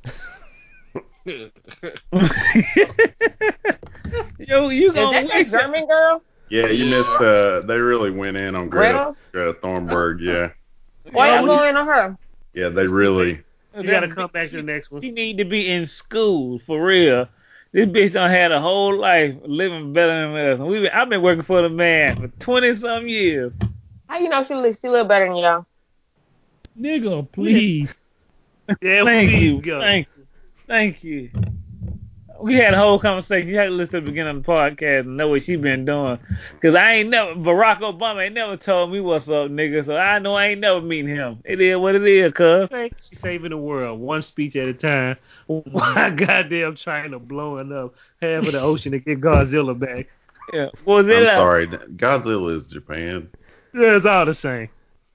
Yo, you Is gonna that that waste your- German girl? Yeah, you missed. Uh, they really went in on Greta. Greta? Greta Thunberg. Yeah, Why Yeah, y'all we- going on her? yeah. They really. You gotta come back to the next one. She need to be in school for real. This bitch done had a whole life living better than us. We been, I've been working for the man for twenty some years. How you know she live, she live better than y'all? Nigga, please. Yeah, Thank please you, go. thank you, thank you. We had a whole conversation. You had to listen to the beginning of the podcast and know what she been doing. Cause I ain't never Barack Obama ain't never told me what's up, nigga. So I know I ain't never meeting him. It is what it is, cuz. She's saving the world, one speech at a time. Why goddamn China blowing up half of the ocean to get Godzilla back? Yeah. Was I'm it uh, sorry. Godzilla is Japan. Yeah, it's all the same.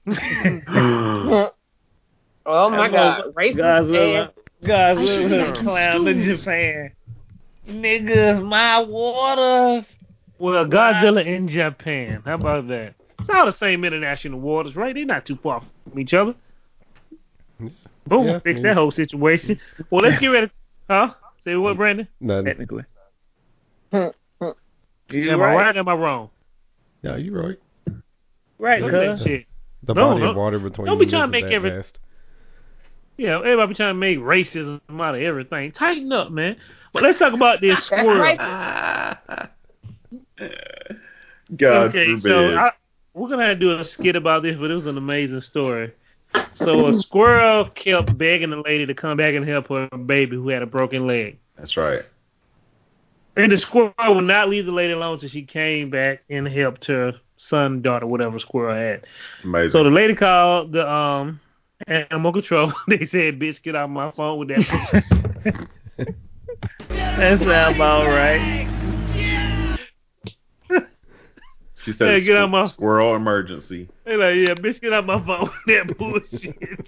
Oh my That God, mother- racist Godzilla, ass. I should be Godzilla back in clown to school. Japan. Niggas, my waters. Well, Godzilla in Japan. How about that? It's all the same international waters, right? They're not too far from each other. Boom, Yeah, fix yeah. that whole situation. Well, let's get ready. Huh? Say what, Brandon? None. Technically. Hmm. You Am I right. right or am I wrong? No, you're right. Right, Look at that cuz. shit. The No, body no. of water between Don't be them trying to isn't make that every- vast. Yeah, everybody be trying to make racism out of everything. Tighten up, man. But let's talk about this That's squirrel. racist. God okay, forbid. so I, we're gonna have to do a skit about this, but it was an amazing story. So a squirrel kept begging the lady to come back and help her baby who had a broken leg. That's right. And the squirrel would not leave the lady alone until she came back and helped her son, daughter, whatever squirrel had. It's amazing. So the lady called the um animal control. They said, "Bitch, get off my phone with that." That sound about right. she said, Hey, get out my- squirrel emergency. They like, "Yeah, bitch, get off my phone with that bullshit."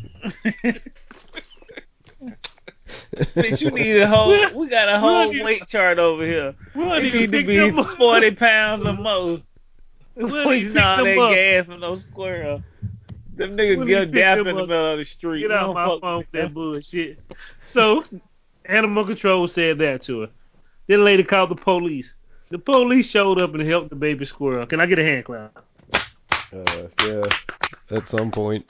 Bitch, you need a whole. We got a whole Look at- weight chart over here. Well, You you need to pick be them up. forty pounds or more. Well, We you not pick that them up. gas from those squirrels. Them niggas Well, get you pick death in them the up. middle of the street. Get You out don't my fuck phone with with that them. bullshit. So, animal control said that to her. Then the lady called the police. The police showed up and helped the baby squirrel. Can I get a hand clap? Uh, yeah, at some point.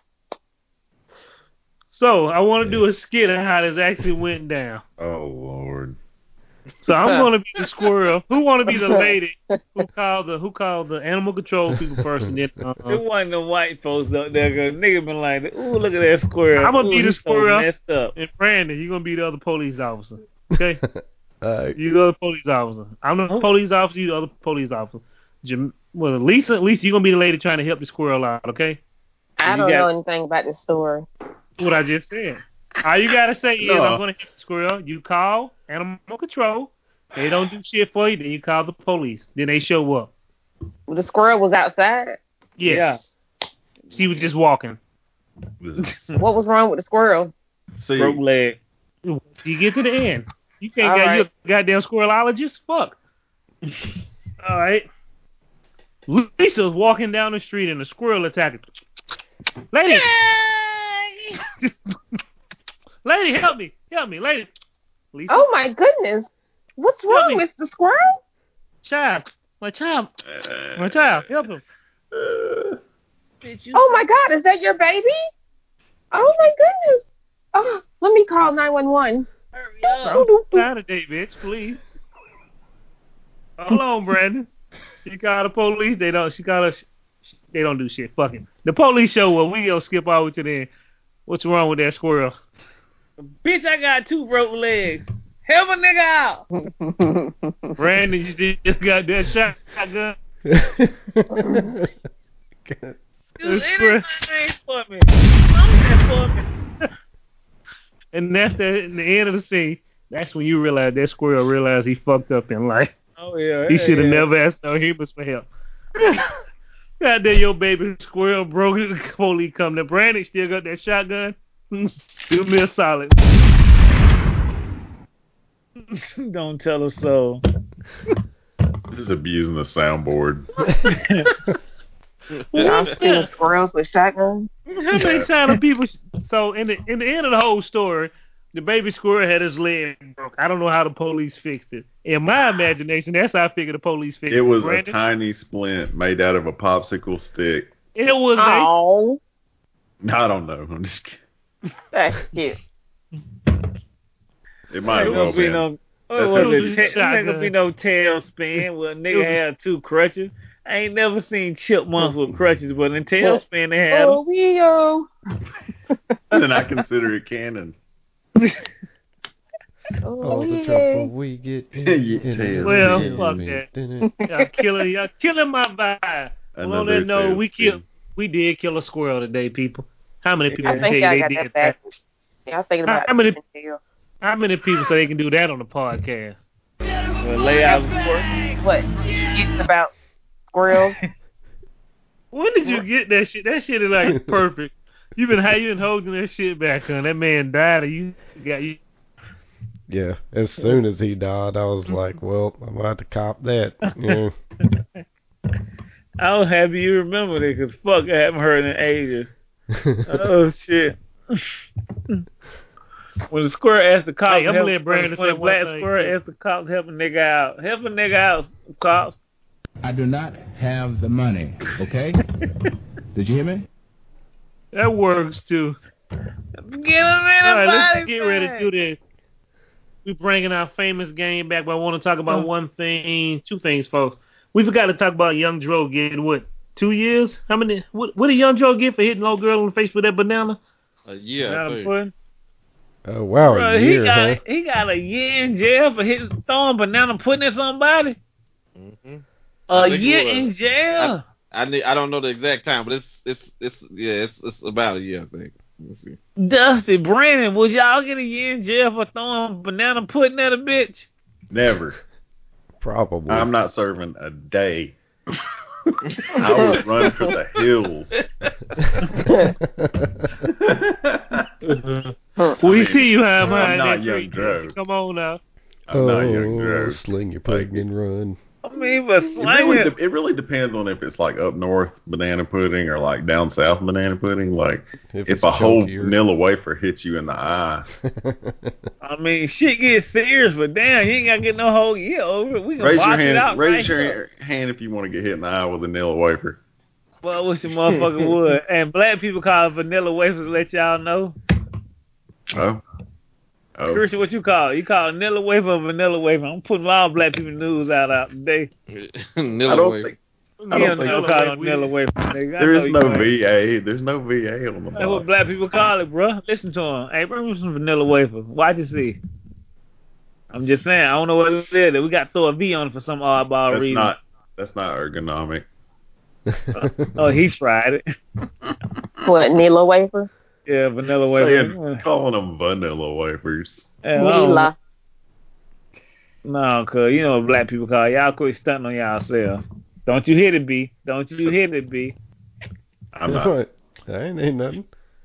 So, I want to do a skit on how this actually went down. Oh, Lord. So, I'm going to be the squirrel. Who want to be the lady who called the who called the animal control people first? And then, uh, It wasn't the white folks up there, cause nigga been like, ooh, look at that squirrel. I'm gonna Ooh, be the he's so squirrel. messed up. and Brandon, you're going to be the other police officer. Okay? Alright. You go to the police officer. I'm the police officer. You the other police officer. Jam- well, Lisa, Lisa, you're gonna be the lady trying to help the squirrel out. Okay? I You don't got- know anything about this story. What I just said. All you gotta say is, No. I'm gonna help the squirrel. You call animal control. They don't do shit for you. Then you call the police. Then they show up. The squirrel was outside. Yes. She was just walking. What was wrong with the squirrel? See, Broke leg. You get to the end. You can't All get right. you a goddamn squirrelologist. Fuck. All right. Lisa was walking down the street and a squirrel attacked her. Lady. Lady, help me. Help me. Lady. Lisa. Oh my goodness. What's Help wrong me. with the squirrel? Child. My child. uh, My child. Help him. uh, Oh my God, is that your baby? Oh my goodness. Oh, let me call nine one one. Hurry I'm up. trying to date, bitch, please. Hold on, Brandon. She called the police. They don't. She called us. They don't do shit. Fuck it. The police show up. We gonna skip over to the end. What's wrong with that squirrel? Bitch, I got two broke legs. Help a nigga out. Brandon, you still got that shotgun? Do This squirrel- anything for me. and that's the, the end of the scene. That's when you realize that squirrel realized he fucked up in life. Oh yeah. He should have yeah. never asked no humans for help. God damn, your baby squirrel broke it. The police come to Brandon. Still got that shotgun. Do me a solid. Don't tell us so. This is abusing the soundboard. I'm seeing squirrels with shotguns. How many times people? So in the in the end of the whole story, the baby squirrel had his leg broke. I don't know how the police fixed it. In my imagination, that's how I figured the police fixed it. It was Brandon? a tiny splint made out of a popsicle stick. It was Oh, I don't know. I'm just kidding. that's cute. It might Ain't have well gonna be been. no. That's What was it. it? Ta- It's not gonna be no tailspin where a nigga had two crutches. I ain't never seen chipmunks with crutches, but in tailspin they had Oh, them. we go. Then I consider it canon. Oh, All the we trouble go. we get. Yeah, in tails. Well, the fuck basement. y'all killing y'all killing my vibe. Well, on that note, we killed. We did kill a squirrel today, people. How many people I can think tell y'all you got they that did that? backwards. Yeah, I was thinking about How many- it. How many people say they can do that on the podcast? Well, layout work. What? It's about squirrels. When did you get that shit? That shit is like perfect. You been how you been holding that shit back on? That man died, or you got you? Yeah, as soon as he died, I was like, well, I'm about to cop that. Yeah. I was happy you remembered it, because fuck, I haven't heard in ages. Oh, shit. When the squirrel asked the cops, Hey, I'm help, gonna let Brandon when say the black one thing, squirrel too. asked the cops, help a nigga out. Help a nigga out, cops. I do not have the money, okay? Did you hear me? That works too. Get him in All right, let's the get ready to do this. We bringing our famous game back, but I want to talk about one thing, two things, folks. We forgot to talk about Young Dro getting what, two years? How many? What, what did Young Dro get for hitting old girl in the face with that banana? Uh, yeah, I Banana think. pudding. Oh, wow, Bro, a he year, got huh? he got a year in jail for hitting throwing banana pudding at somebody. Mm-hmm. A I think it year was. in jail. I need, I don't know the exact time, but it's it's it's yeah, it's it's about a year, I think. Let's see. Dusty Brandon, would y'all get a year in jail for throwing banana pudding at a bitch? Never. Probably. I'm not serving a day. I will run for the hills. We mean, see you have I'm behind not that Young tree. Dro. Come on now. I'm not Young Oh, Dro. sling your pudding and run. I mean, but It slang really, it. de- it really depends on if it's like up north banana pudding or like down south banana pudding. Like If if, it's a whole chunkier. vanilla wafer hits you in the eye, I mean, shit gets serious, but damn, you ain't got to get no whole year over it. We can raise your box it hand. out Raise right your here. hand if you want to get hit in the eye with a vanilla wafer. Well, I wish a motherfucker would. And black people call it vanilla wafers to let y'all know. Oh, oh. Christian, what you call it? You call it vanilla wafer or vanilla wafer? I'm putting all black people news out out today. Nilla I don't way. think I You don't don't think know call it vanilla wafer, nigga. I there know is you no ain't. V A. There's no V A on the That's what box. black people call it, bro. Listen to him. Hey, bring me some vanilla wafer. Watch and see. I'm just saying. I don't know what it is. We got to throw a V on it for some oddball That's reason. not. That's not ergonomic. Oh, he tried it. What, Nila wafer? Yeah, vanilla wafer. Saying, calling them vanilla wafers. Yeah, I don't- Nila. No, cuz you know what black people call it. Y'all quit stunting on y'allselves. Don't you hit it, B. Don't you hit it, B. I'm not. What? I ain't ain't nothing.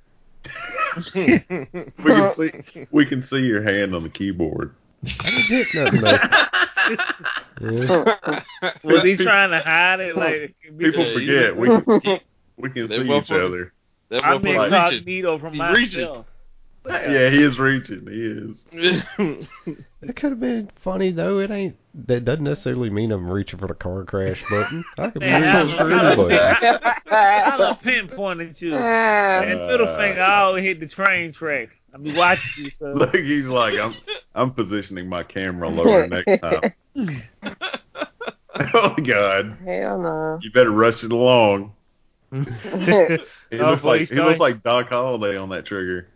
We can see. We can see your hand on the keyboard. I didn't hit nothing, though. Yeah. Was he trying to hide it? Like People Yeah, forget. you- We can, we can They see both each fucking- other. That I'm motherfucker incognito from He myself. reaching. Yeah, he is reaching. He is. reaching. It could have been funny, though. It ain't. That doesn't necessarily mean I'm reaching for the car crash button. I could be Man, reaching for I- anybody. I done pinpointed you. And Uh, middle finger, I always hit the train tracks. I be watching you, so. Look, he's like, I'm. I'm positioning my camera lower next time. Oh God! Hell no. You better rush it along. He Oh, looks boy, like he's he looks going- like Doc Holliday on that trigger.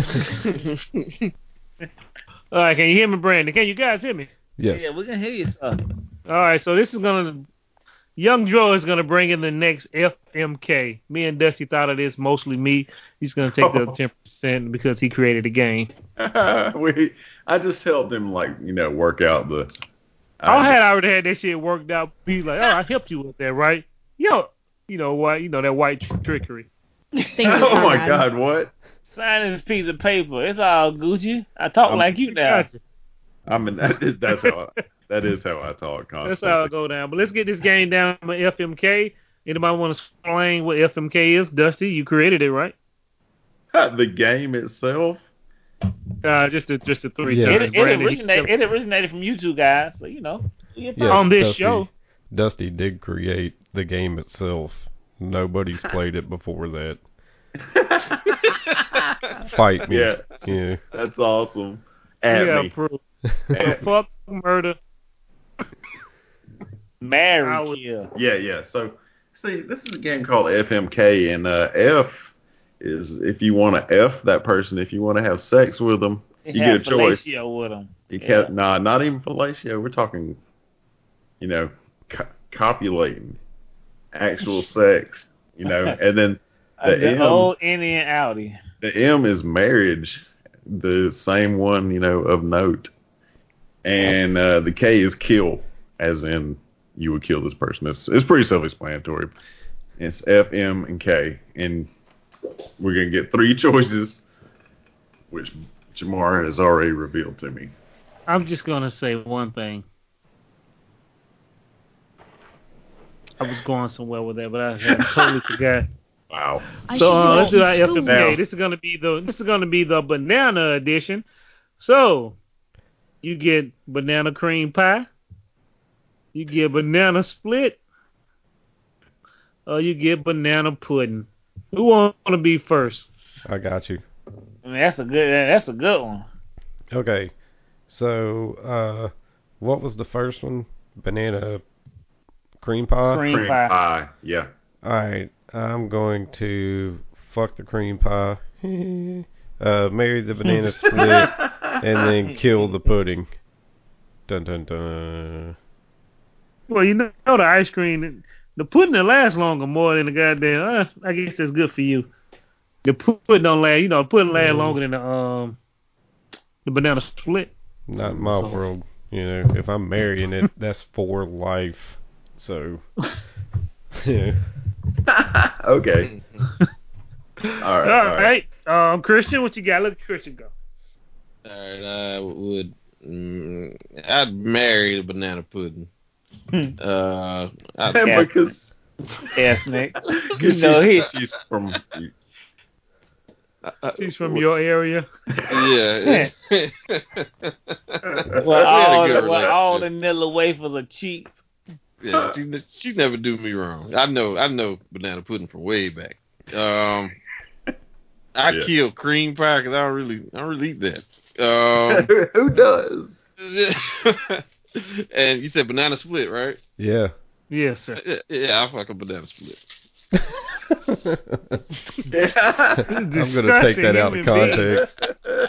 All right, can you hear me, Brandon? Can you guys hear me? Yes. Yeah, we can hear you, sir. All right, so this is gonna Young Joe is gonna bring in the next F M K. Me and Dusty thought of this, mostly me. He's gonna take the ten percent because he created the game. we, I just helped him, like, you know, work out the. I had already had that shit worked out. Be like, oh, I helped you with that, right? Yo, you know what? You know that white tr- trickery. Oh my God, what? Sign this piece of paper. It's all Gucci. I talk I'm, like you now. I mean, that is, that's how I, that is how I talk constantly. That's how I go down. But let's get this game down with F M K. Anybody want to explain what F M K is? Dusty, you created it, right? The game itself? Uh, just the just the three Yeah. times. It, it, originated, it originated from you two guys, so you know. Yeah, on this Dusty, show. Dusty did create the game itself. Nobody's played it before that. Fight me. Yeah. Yeah. That's awesome. At yeah, me. proof. Fuck murder. Marry was- kill. Yeah, yeah. So, see, this is a game called F M K, and uh, F is if you want to F that person, if you want to have sex with them, They you have get a choice. fellatio with them. You Yeah. can't, nah, not even fellatio. We're talking, you know, co- copulating, actual sex, you know, and then the, The M, old Indian Audi. the M is marriage, the same one, you know, of note, and uh, the K is kill, as in you would kill this person. It's it's pretty self-explanatory. It's F, M, and K, and we're gonna get three choices, which Jamar has already revealed to me. I'm just gonna say one thing. I was going somewhere with that, but I had totally forgot. Wow. I So should uh, be let's do our back F in M school. K. This is gonna be the this is gonna be the banana edition. So you get banana cream pie, you get banana split, or you get banana pudding. Who want to be first? I got you. I mean, that's a good. That's a good one. Okay. So, uh, what was the first one? Banana cream pie? Cream, Cream pie. pie. Yeah. Alright. I'm going to fuck the cream pie, uh, marry the banana split, and then kill the pudding. Dun dun dun. Well, you know the ice cream, the pudding will last longer more than the goddamn. Uh, I guess that's good for you. The pudding don't last. You know, pudding last longer than the um the banana split. Not in my world. You know, if I'm marrying it, that's for life. So, yeah. Okay. All right. All all right. right, um, Christian, what you got? Let Christian go. Alright, I would. Mm, I'd marry the banana pudding. uh, I'd, And because Yes, Nick. You because know he. she's, she's from. uh, She's from your area. yeah. Well, We had a all, good the, well, all the relationship. Nilla wafers are cheap. Yeah, she she never do me wrong. I know I know banana pudding from way back. Um, I Yeah. kill cream pie because I don't really I don't really eat that. Um, Who does? and you said banana split, right? Yeah. Yes, sir. Yeah, yeah, I fuck a banana split. I'm gonna take that out of context.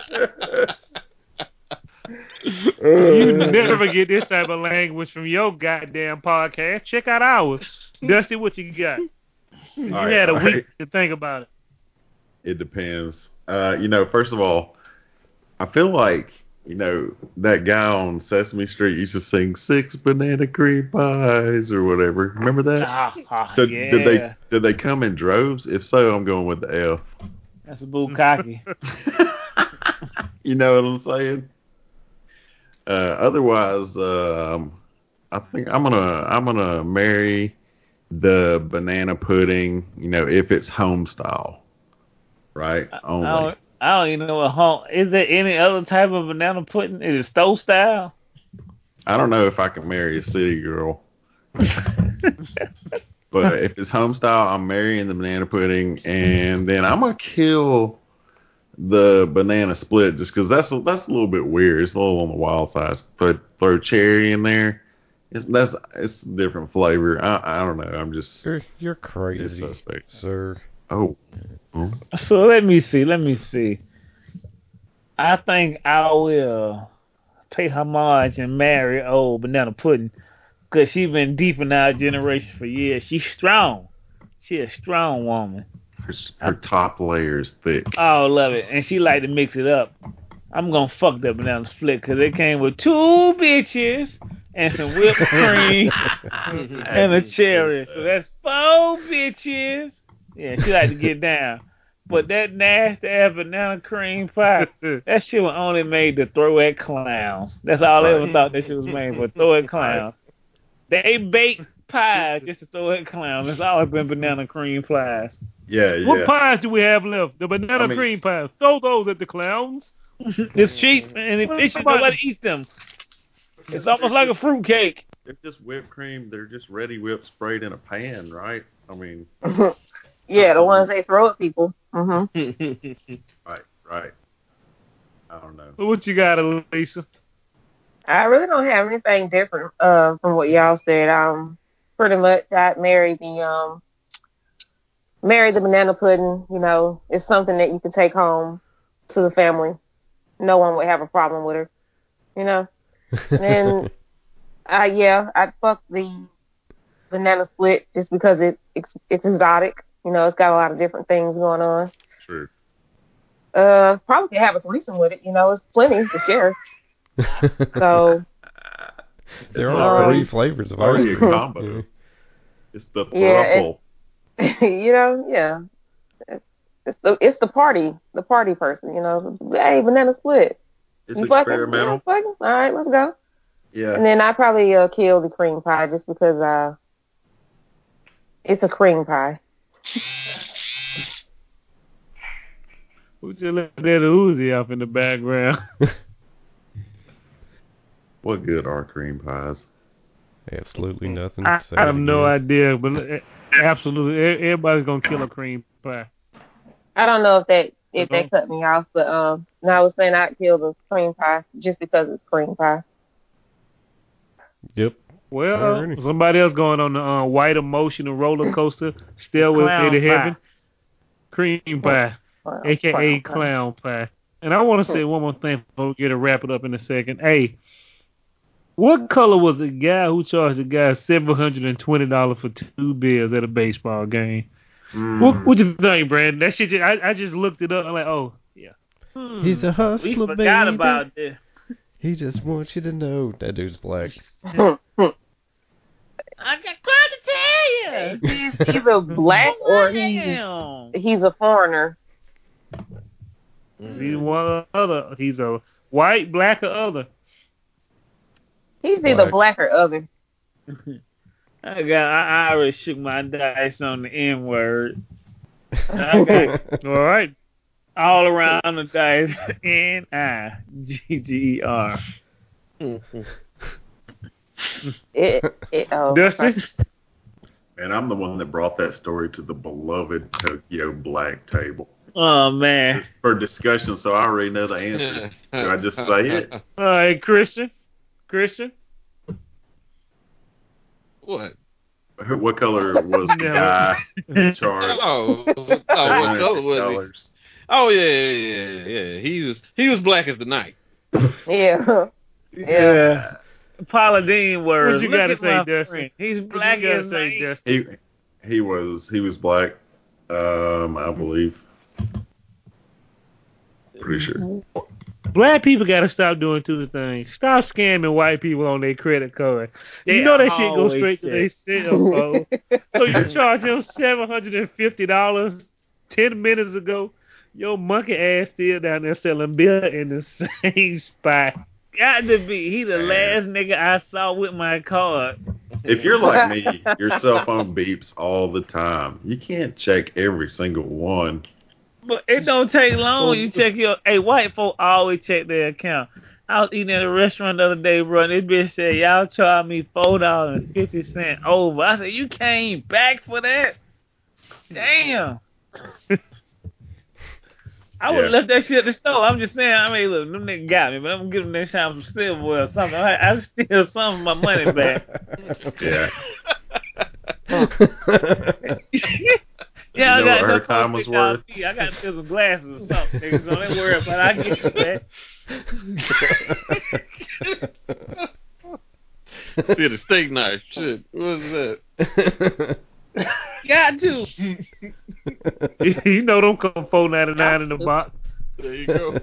You never get this type of language from your goddamn podcast. Check out ours. Dusty, what you got? You All right, had a all week right. to think about it. It depends. Uh, you know, first of all, I feel like, you know, that guy on Sesame Street used to sing six banana cream pies or whatever. Remember that? Ah, ah, So yeah. did they did they come in droves? If so, I'm going with the F. That's a bukkake. You know what I'm saying? Uh, otherwise, um, I think I'm gonna I'm gonna marry the banana pudding. You know, if it's home style, right? Only. I don't, I don't even know what home. Is there any other type of banana pudding? Is it stove style? I don't know if I can marry a city girl. But if it's home style, I'm marrying the banana pudding, and then I'm gonna kill the banana split just because that's a, that's a little bit weird. It's a little on the wild side. Throw, throw cherry in there. It's that's it's a different flavor. I I don't know. I'm just You're, you're it's crazy, suspect. sir. Oh, oh. So let me see. Let me see. I think I will pay homage and marry old banana pudding. Cause she been deep in our generation for years. She's strong. She a strong woman. Her, her top layer is thick. Oh, love it. And she like to mix it up. I'm gonna fuck that banana split because it came with two bitches and some whipped cream and a cherry. So that's four bitches. Yeah, she like to get down. But that nasty ass banana cream pie, that shit was only made to throw at clowns. That's all they ever thought that shit was made for, throw at clowns. They bake pies just to throw at clowns. It's always been banana cream pies. Yeah, yeah. What pies do we have left? The banana I mean- cream pies. Throw those at the clowns. It's cheap and efficient. Nobody eats them. It's almost like a fruit cake. They're just whipped cream. They're just ready whipped sprayed in a pan, right? I mean, Yeah, the ones they throw at people. Mm-hmm. right, right. I don't know. What you got, Lisa? I really don't have anything different uh, from what y'all said. Um, pretty much, I married the um, married the banana pudding. You know, it's something that you can take home to the family. No one would have a problem with her. You know. And then, uh, yeah, I'd fuck the banana split just because it it's, it's exotic. You know, it's got a lot of different things going on. True. Uh, probably could have a threesome with it. You know, it's plenty to share. So There are Um, three flavors of ice Already a cream. combo. It's the Yeah, thruple. you know, yeah, it's, it's the it's the party, the party person. You know, hey, banana split. It's You fucking? experimental. Yeah, fucking. All right, let's go. Yeah. And then I probably uh, kill the cream pie just because uh, it's a cream pie. Would you let that Uzi off in the background? What good are cream pies? Absolutely nothing. I, Say I it have no again. idea, but uh, absolutely, e- everybody's gonna kill a cream pie. I don't know if that if Uh-huh. they cut me off, but um, no, I was saying I'd kill the cream pie just because it's cream pie. Yep. Well, Alrighty. somebody else going on the uh, white emotional roller coaster, Stairway Clown to pie. Heaven, cream pie, Well, aka clown pie. clown pie. And I want to say one more thing before we get to wrap it up in a second. Hey, what color was the guy who charged the guy seven hundred and twenty dollars for two beers at a baseball game? Mm. What what you think, Brandon? That shit. Just, I I just looked it up. I'm like, oh yeah. Hmm. He's a We hustler, forgot baby. about this. He just wants you to know that dude's black. I got quite to tell you. He's either black or he's Damn. he's a foreigner. He's one or other. He's a white, black, or other. He's either Black. black or other. I got. I, I already shook my dice on the N word. Okay. All right. All around the dice. N I G G E R. It, it, oh, Dustin. And I'm the one that brought that story to the beloved Tokyo Black table Oh man. for discussion, so I already know the answer. Do I just say it? All right, Christian. Christian. What? What color was the guy in charge? Oh, oh, what color was he? Dollars. Oh yeah, yeah, yeah, yeah. He was he was black as the night. yeah. Yeah. Paula Dean words. What you Look gotta at say, my Dustin? friend. He's What black you gotta as say, night. Dustin? He he was he was black. Um, I believe. Pretty sure. Black people gotta stop doing two things. Stop scamming white people on their credit card. You They know that shit goes always straight to their say. cell phone. So you charge them seven hundred and fifty dollars ten minutes ago. Your monkey ass still down there selling beer in the same spot. Got to be. He the Man. last nigga I saw with my card. If you're like me, your cell phone beeps all the time. You can't check every single one. But it don't take long. You check your. Hey, white folk always check their account. I was eating at a restaurant the other day, bro. And this bitch said, "Y'all charge me four dollars and fifty cents over." I said, "You came back for that? Damn." I would have Yeah. left that shit at the store. I'm just saying. I mean, look, them niggas got me, but I'm gonna give them next time some silverware or something. I, I steal some of my money back. Yeah. Yeah, You I know got what her enough time on was fifty dollars worth? fee. I got to steal some glasses or something. Niggas don't they worry about it. I get you See the steak knife. Shit. What is that? Got to. You know them come four ninety nine in the box. There you go.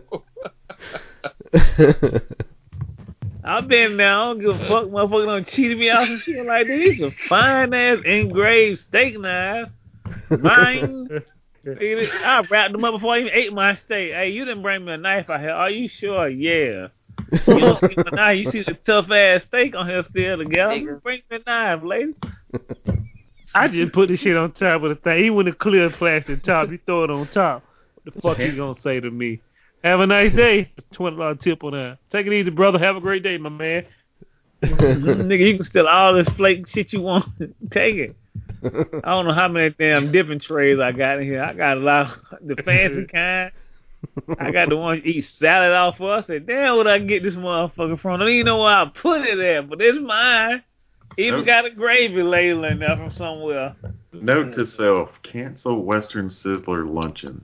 I've been there. I don't give a fuck. Motherfucker done cheated me out and shit like this. These are fine ass engraved steak knives. Mine. I wrapped them up before I even ate my steak. Hey, you didn't bring me a knife out here. Are you sure? Yeah. You don't see my knife. You see the tough ass steak on here still together. Bring me a knife, lady. I just put this shit on top of the thing. Even with a clear plastic top, you throw it on top. What the fuck you gonna say to me? Have a nice day. twenty dollars tip on that. Take it easy, brother. Have a great day, my man. Nigga, you can steal all this flake shit you want. Take it. I don't know how many damn dipping trays I got in here. I got a lot of the fancy kind. I got the ones you eat salad off for. I said, damn, where I get this motherfucker from? I don't even know where I put it at, but it's mine. Even Nope. got a gravy label in there from somewhere. Note to self: cancel Western Sizzler luncheon.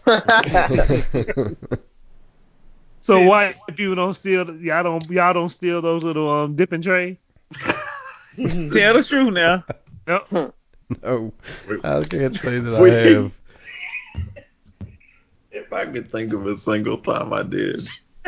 So white people don't steal. Y'all don't. Y'all don't steal those little um dipping trays. Tell the truth now. Yep. No, We- I can't say that we- I have. If I could think of a single time I did.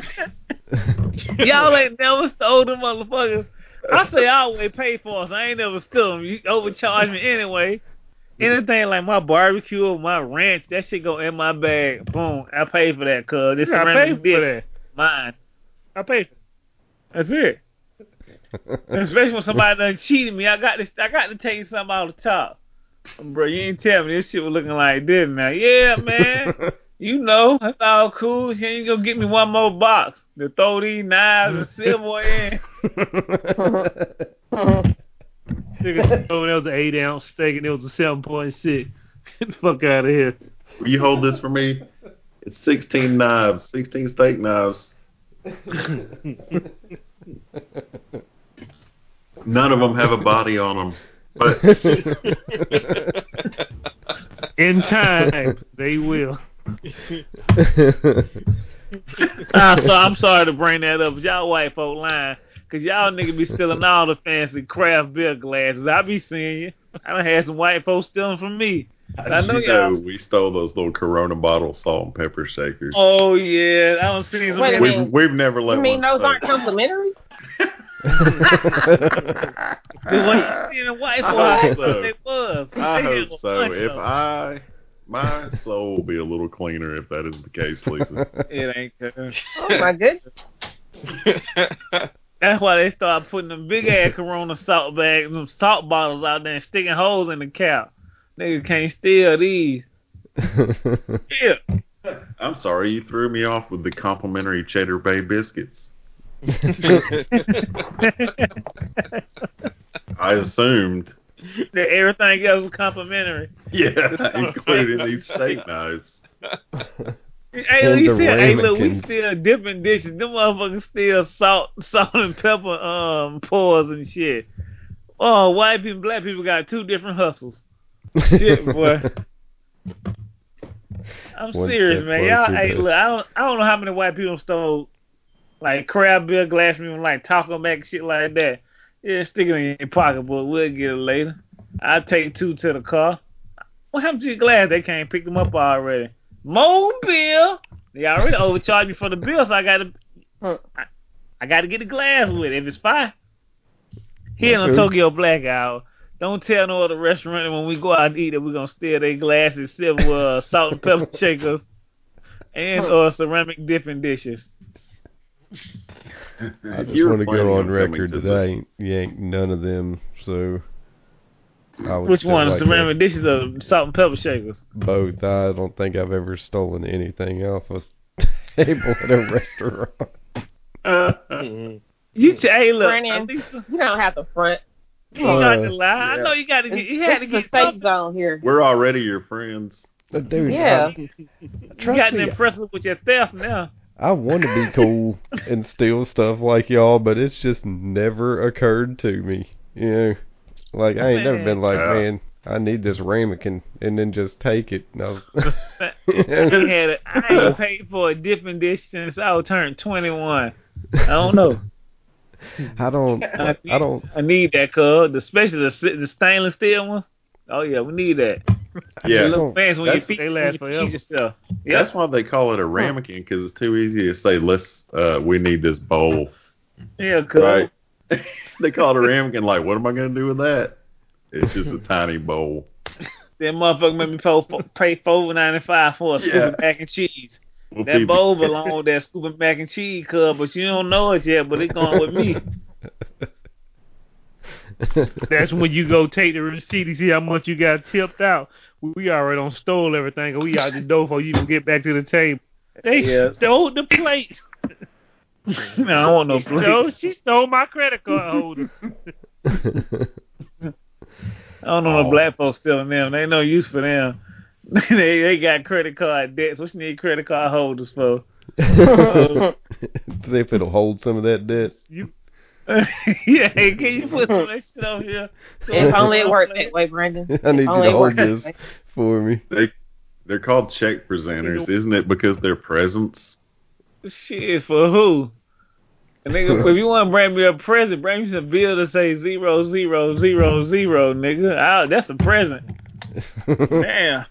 Y'all ain't never stole them motherfuckers. I say I always pay for us. I ain't never stole them. You overcharge me anyway. Anything like my barbecue or my ranch, that shit go in my bag. Boom. I pay for that, cuz. This Yeah, I ceramic paid for dish, that. mine. I pay. That's it. Especially when somebody done cheated me, I got to, I got to tell you something off the top. Bro, you ain't tell me this shit was looking like this now. Yeah, man. You know, that's all cool. Here you go get me one more box to throw these knives and silver in. Nigga told me that was an eight ounce steak and it was a seven point six. Get the fuck out of here. Will you hold this for me? It's sixteen knives, sixteen steak knives. None of them have a body on them, but In time, they will. Ah, so I'm sorry to bring that up, but y'all white folk lying. Cause y'all niggas be stealing all the fancy craft beer glasses. I be seeing you. I done had some white folks stealing from me. But I know you know, y'all. we stole those little Corona bottle salt and pepper shakers. Oh yeah, I don't see some. Wait a we've, minute. we've never let You mean one those aren't stay. complimentary? The way you see the white I folks, hope so. they was. I They hope was so. funny, If though. I, my soul will be a little cleaner if that is the case, Lisa. It ain't good. Oh my goodness. That's why they start putting them big ass Corona salt bags, them salt bottles out there and sticking holes in the cap. Niggas can't steal these. Yeah. I'm sorry, you threw me off with the complimentary Cheddar Bay biscuits. I assumed. That everything else was complimentary. Yeah, including these steak knives. Hey, And look, the you said, hey, look, we ramekins. still dipping dishes. Them motherfuckers still salt, salt and pepper um pours and shit. Oh, white people and black people got two different hustles. Shit, boy. I'm One serious, step man. Y'all, closer hey, to- look, I don't, I don't know how many white people stole like crab beer glass from like taco mac and shit like that. Yeah, stick it in your pocketbook. We'll get it later. I'll take two to the car. What happened to your glass? They can't pick them up already. More bill. They already overcharged me for the bill, so I gotta, I, I gotta get the glass with it. If it's fine. Here in the Okay. Tokyo Black Hour, don't tell no other restaurant that when we go out and eat that we're gonna steal their glasses, silver, uh, salt and pepper shakers, and or ceramic dipping dishes. I just You were want to planning go on coming record to that I ain't yanked none of them, so I would Which still one? like Ceramic dishes or salt and pepper shakers? both. I don't think I've ever stolen anything off a table at a restaurant. You t- hey look, I Brandon, think so. you don't have to front. You got to Uh, lie. I yeah. know you got to get. You had to It's get the safe something. zone here. We're already your friends. But dude, Yeah. I, You trust got to me, impress us with your theft now. I want to be cool and steal stuff like y'all, but it's just never occurred to me. You know, like I ain't never Man. been like, Yeah. man, I need this ramekin, and then just take it. No. He had a, I ain't paid for a dipping dish since I was turned twenty-one. I don't know. I don't. I need, I don't. I need that, cuz. Especially the, the stainless steel ones. Oh, yeah, we need that. Yeah. The little fans when you That's- feed, they when last you forever. feed yourself. Yep. That's why they call it a ramekin, because it's too easy to say, let's, uh, we need this bowl. Yeah, cuz. Right? They call it a ramekin, like, what am I going to do with that? It's just a tiny bowl. That motherfucker made me pay, pay four ninety five for a scoop Yeah. of mac and cheese. We'll That feed bowl you. belong with that scoop of mac and cheese, cuz, but you don't know it yet, but it's going with me. That's when you go take the receipt and see how much you got tipped out. We already done stole everything, and we out the door before you even get back to the table. They Yeah. stole the plate. Man, I don't want no She stole, plate. she stole my credit card holder. I don't know Oh. no black folks stealing them. They no use for them. they they got credit card debts. What you need credit card holders for? See if it'll hold some of that debt. You Yeah, hey, can you put some of that shit over here? So If I only can it worked play that way, Brandon. I need you Only to it hold worked that this way. for me. They, they're called check presenters, isn't it? Because they're presents. Shit, for who? And nigga, if you want to bring me a present, bring me some bill to say zero zero zero zero, nigga. Ah, that's a present. Damn.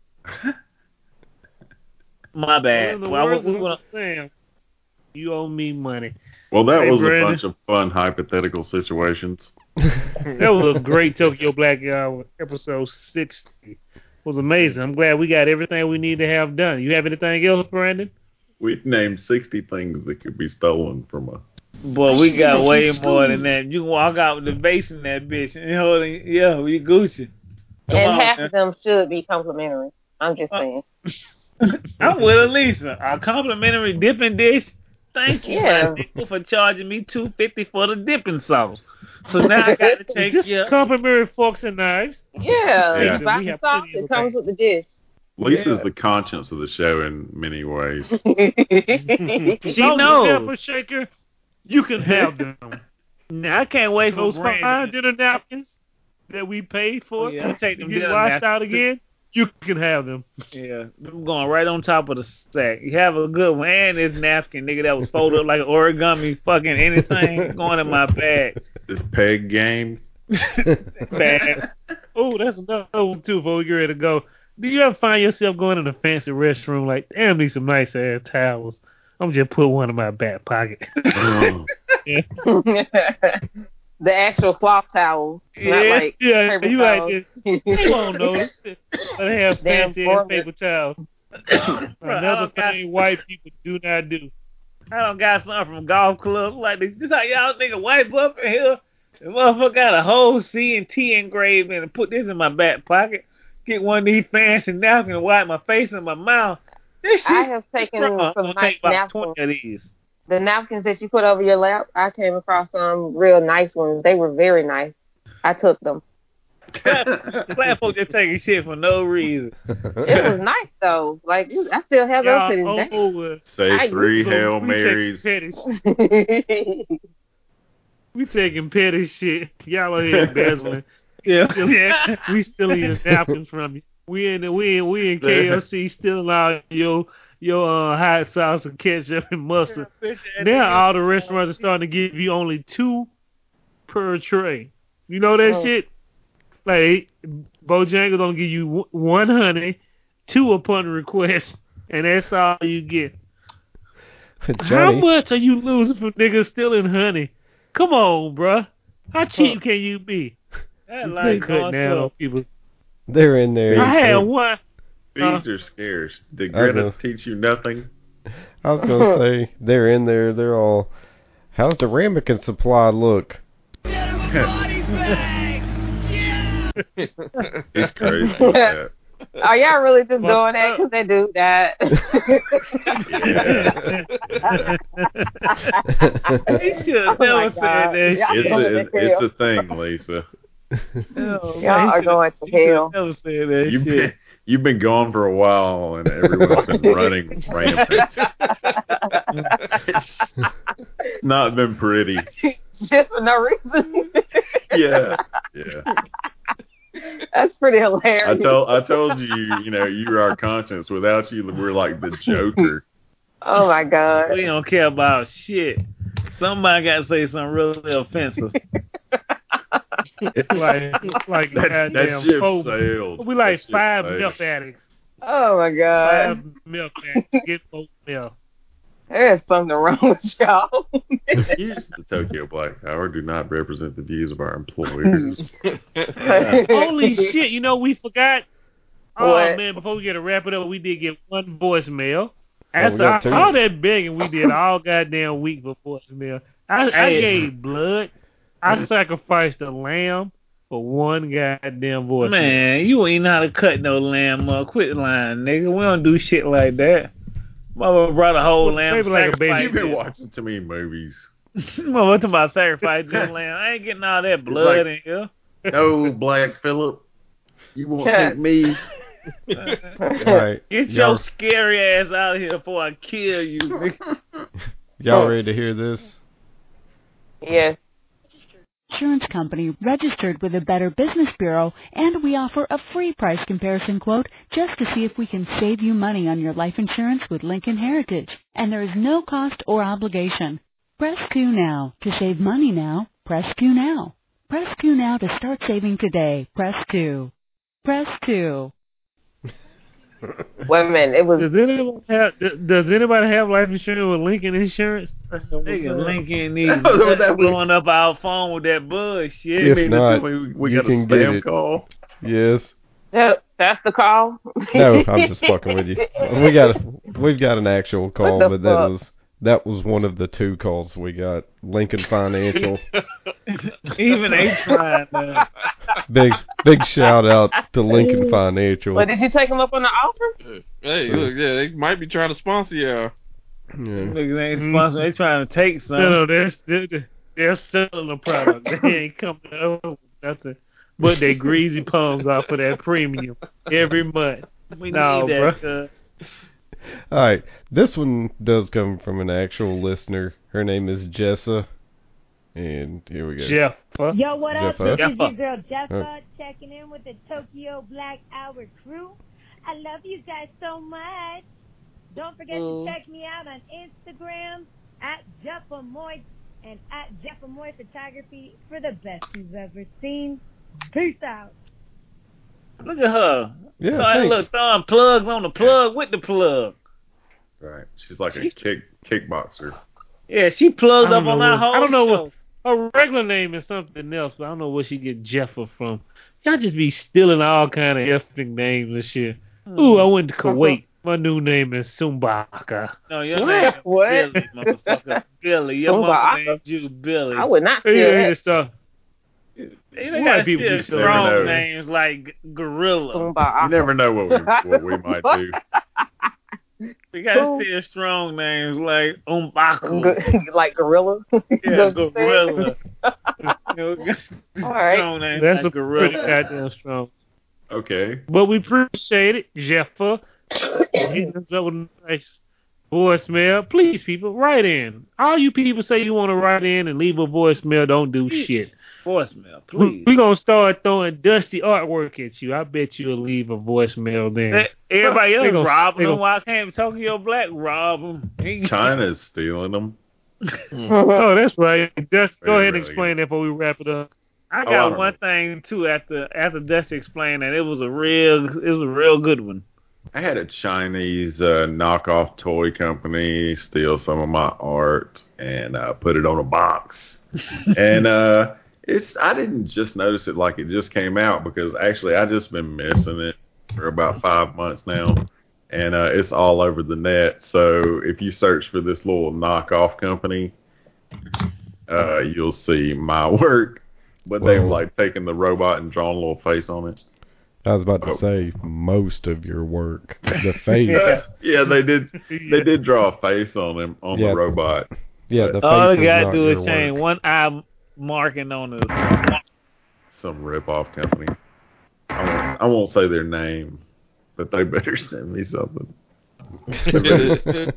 My in bad. the Well, I, words we of wanna, Sam, you owe me money. Well, that Hey, was Brandon. a bunch of fun hypothetical situations. That was a great Tokyo Black Hour episode sixty. It was amazing. I'm glad we got everything we need to have done. You have anything else, Brandon? We named sixty things that could be stolen from a. boy, we got way more than that. You can walk out with the base in that bitch. And hold it, yeah, we Gucci. Come And on, half man. of them should be complimentary. I'm just saying. I'm with Elisa. A complimentary dipping dish. Thank you, Yeah. my nigga, for charging me two fifty for the dipping sauce. So now I got to take Just you. complimentary forks and knives. Yeah, Yeah. you buy We the have sauce, plenty of it comes things. with the dish. Lisa's Yeah. the conscience of the show in many ways. She Salt and knows. pepper shaker, you can have them. Now I can't wait for Those fine Brandon. dinner napkins that we paid for Oh, yeah, I'll take to them get dinner washed napkins. out again, you can have them. Yeah, I'm going right on top of the sack. You have a good one. And this napkin, nigga, that was folded up like an origami, fucking anything going in my bag. This peg game. Bag. Oh, that's another one too before we get ready to go. Do you ever find yourself going in a fancy restroom like, damn, need some nice ass towels? I'm just put one in my back pocket. Oh, Yeah, The actual cloth towel, not yeah, like yeah. paper You towels. like this? They won't notice. They have Damn fancy ass formal. paper towels. Bro, I Another don't got- thing white people do not do. I don't got something from golf clubs like this. This how y'all nigga wipe up in here. The motherfucker got a whole C and T engraved in and put this in my back pocket. Get one of these fancy napkins and wipe my face and my mouth. This shit I have taken strong. some Gonna nice take about napkins. twenty of these. The napkins that you put over your lap, I came across some real nice ones. They were very nice. I took them. Black folks just taking shit for no reason. It was nice though. Like I still have those to Y'all this over. say I three used to- Hail we Marys. taking petty, day. we taking petty shit. Y'all are here embezzling. Yeah. Still- yeah, we stealing your napkins from you. We in the, we in we in K F C stealing all your your uh, hot sauce and ketchup and mustard. Now all the restaurants are starting to give you only two per tray. You know that Oh. shit? Like Bojangles don't give you w- one honey, two upon request, and that's all you get. How Johnny, much are you losing for niggas stealing honey? Come on, bruh. How cheap can you be? That You like can't cut going down to- on people. they're in there. I had one. These are scarce. Did I know. Greta teach you nothing? I was gonna say they're in there. They're all. How's the ramekin supply look? He's crazy with that. Are y'all really just doing that because they do that? He should have Oh my never said God. that Y'all shit. It's going a, to it, it's hell. a thing, Lisa. Oh, Y'all man, he are shoulda- going to he shoulda hell. Never said that You've been, shit. you've been gone for a while, and everyone's been running rampant. It's not been pretty. Just for no reason. Yeah, yeah. That's pretty I hilarious. told I told you, you know, you were our conscience. Without you, we're like the Joker. Oh my God. We don't care about shit. Somebody got to say something really offensive. It's like, it's like That, goddamn that ship four- sailed. We like That ship five sailed. milk addicts. Oh my Five god. milk addicts. Get more milk. There's something wrong with y'all. The views of the Tokyo Black Hour do not represent the views of our employers. Holy shit! You know we forgot. Oh What? man! Before we get to wrap it up, we did get one voicemail. Oh, we After got two. all that begging we did all goddamn week for voicemail, I, I Hey. gave blood. I sacrificed a lamb for one goddamn voicemail. Man, you ain't know how to cut no lamb up. Quit lying, nigga. We don't do shit like that. Mama brought a whole Well, lamb. maybe like a baby. sacrificed You've been it. watching too many movies. Mama, talking about sacrifice this lamb. I ain't getting all that blood like- in here. No, Black Phillip, you won't take me. Right. Get Y'all, your scary ass out of here before I kill you, nigga. y'all ready to hear this? Yes. Insurance company registered with the Better Business Bureau, and we offer a free price comparison quote just to see if we can save you money on your life insurance with Lincoln Heritage. And there is no cost or obligation. Press two now to save money now. Press two now. Press two now to start saving today. Press two. Press two. Wait a minute. It was. Does anybody have Does anybody have life insurance with Lincoln Insurance? Nigga, Lincoln needs That was that we- blowing up our phone with that bullshit. If You mean not, to tell me we you got a can get spam it. call? Yes. That, that's the call. No, I'm just fucking with you. We got we've got an actual call, the but that fuck? was that was one of the two calls we got. Lincoln Financial. Even they trying to. Big big shout out to Lincoln Financial. But did you take him up on the offer? Hey, look, yeah, they might be trying to sponsor y'all. Yeah. Niggas ain't sponsored. They trying to take some. No, no, they're, they're, they're selling the product. They ain't coming up with nothing but their greasy palms off of that premium every month. We No, need bro. that. Uh, All right, this one does come from an actual listener. Her name is Jessa, and here we go. Jeff. Huh? Yo, what up? Jeffa. This is your Jeffa. girl Jeffa Huh. checking in with the Tokyo Black Hour crew. I love you guys so much. Don't forget Mm. to check me out on Instagram at Jeffa Moy and at Jeffa Moy Photography for the best you've ever seen. Peace out. look at her. Yeah, So, thanks. look, throwing plugs on the plug with the plug. Right. She's like a She's- kick kickboxer. Yeah, she plugged I up don't on know our what- whole I don't know show. what- Her regular name is something else, but I don't know where she get Jeffa from. Y'all just be stealing all kind of effing names and shit. Ooh, I went to Kuwait. My new name is Sumbaka. No, your What? name is What? Billy, motherfucker. Billy. Your Sumbaka? mama named you Billy. I would not Yeah, steal yeah, that. stuff. They White got people still be so strong never know. names like Gorilla. Zumba. You never know what we what we might do. They got Cool. still strong names like Umbaku. Like gorilla. Yeah, What you said? Gorilla. You know, All right. strong names That's a like pretty Gorilla. goddamn strong. Okay. But we appreciate it, Jeffa. Hitting us up with a nice voicemail. Please, people, write in. All you people say you want to write in and leave a voicemail, don't do shit. Voicemail, We, please. we gonna start throwing dusty artwork at you. I bet you'll leave a voicemail then. Hey, Everybody They else gonna- robbing they them. gonna- Why can't Tokyo Black rob them? China's stealing them. Oh, that's right. Dust, go Really, ahead and really explain that before we wrap it up. I Oh, I got don't one know. thing too. After after Dusty explained that, it was a real, it was a real good one. I had a Chinese uh, knockoff toy company steal some of my art and uh, put it on a box. and uh, it's I didn't just notice it like it just came out because actually I just been missing it for about five months now. And uh, it's all over the net. So if you search for this little knockoff company, uh, you'll see my work. But they've Whoa. like taken the robot and drawn a little face on it. I was about to Oh. say most of your work, the face. Yeah, yeah, they did. They did draw a face on him on Yeah. the robot. Yeah, the face All is they gotta not do your is change work. one eye marking on us. Some rip-off company. I won't, I won't say their name, but they better send me something. They better,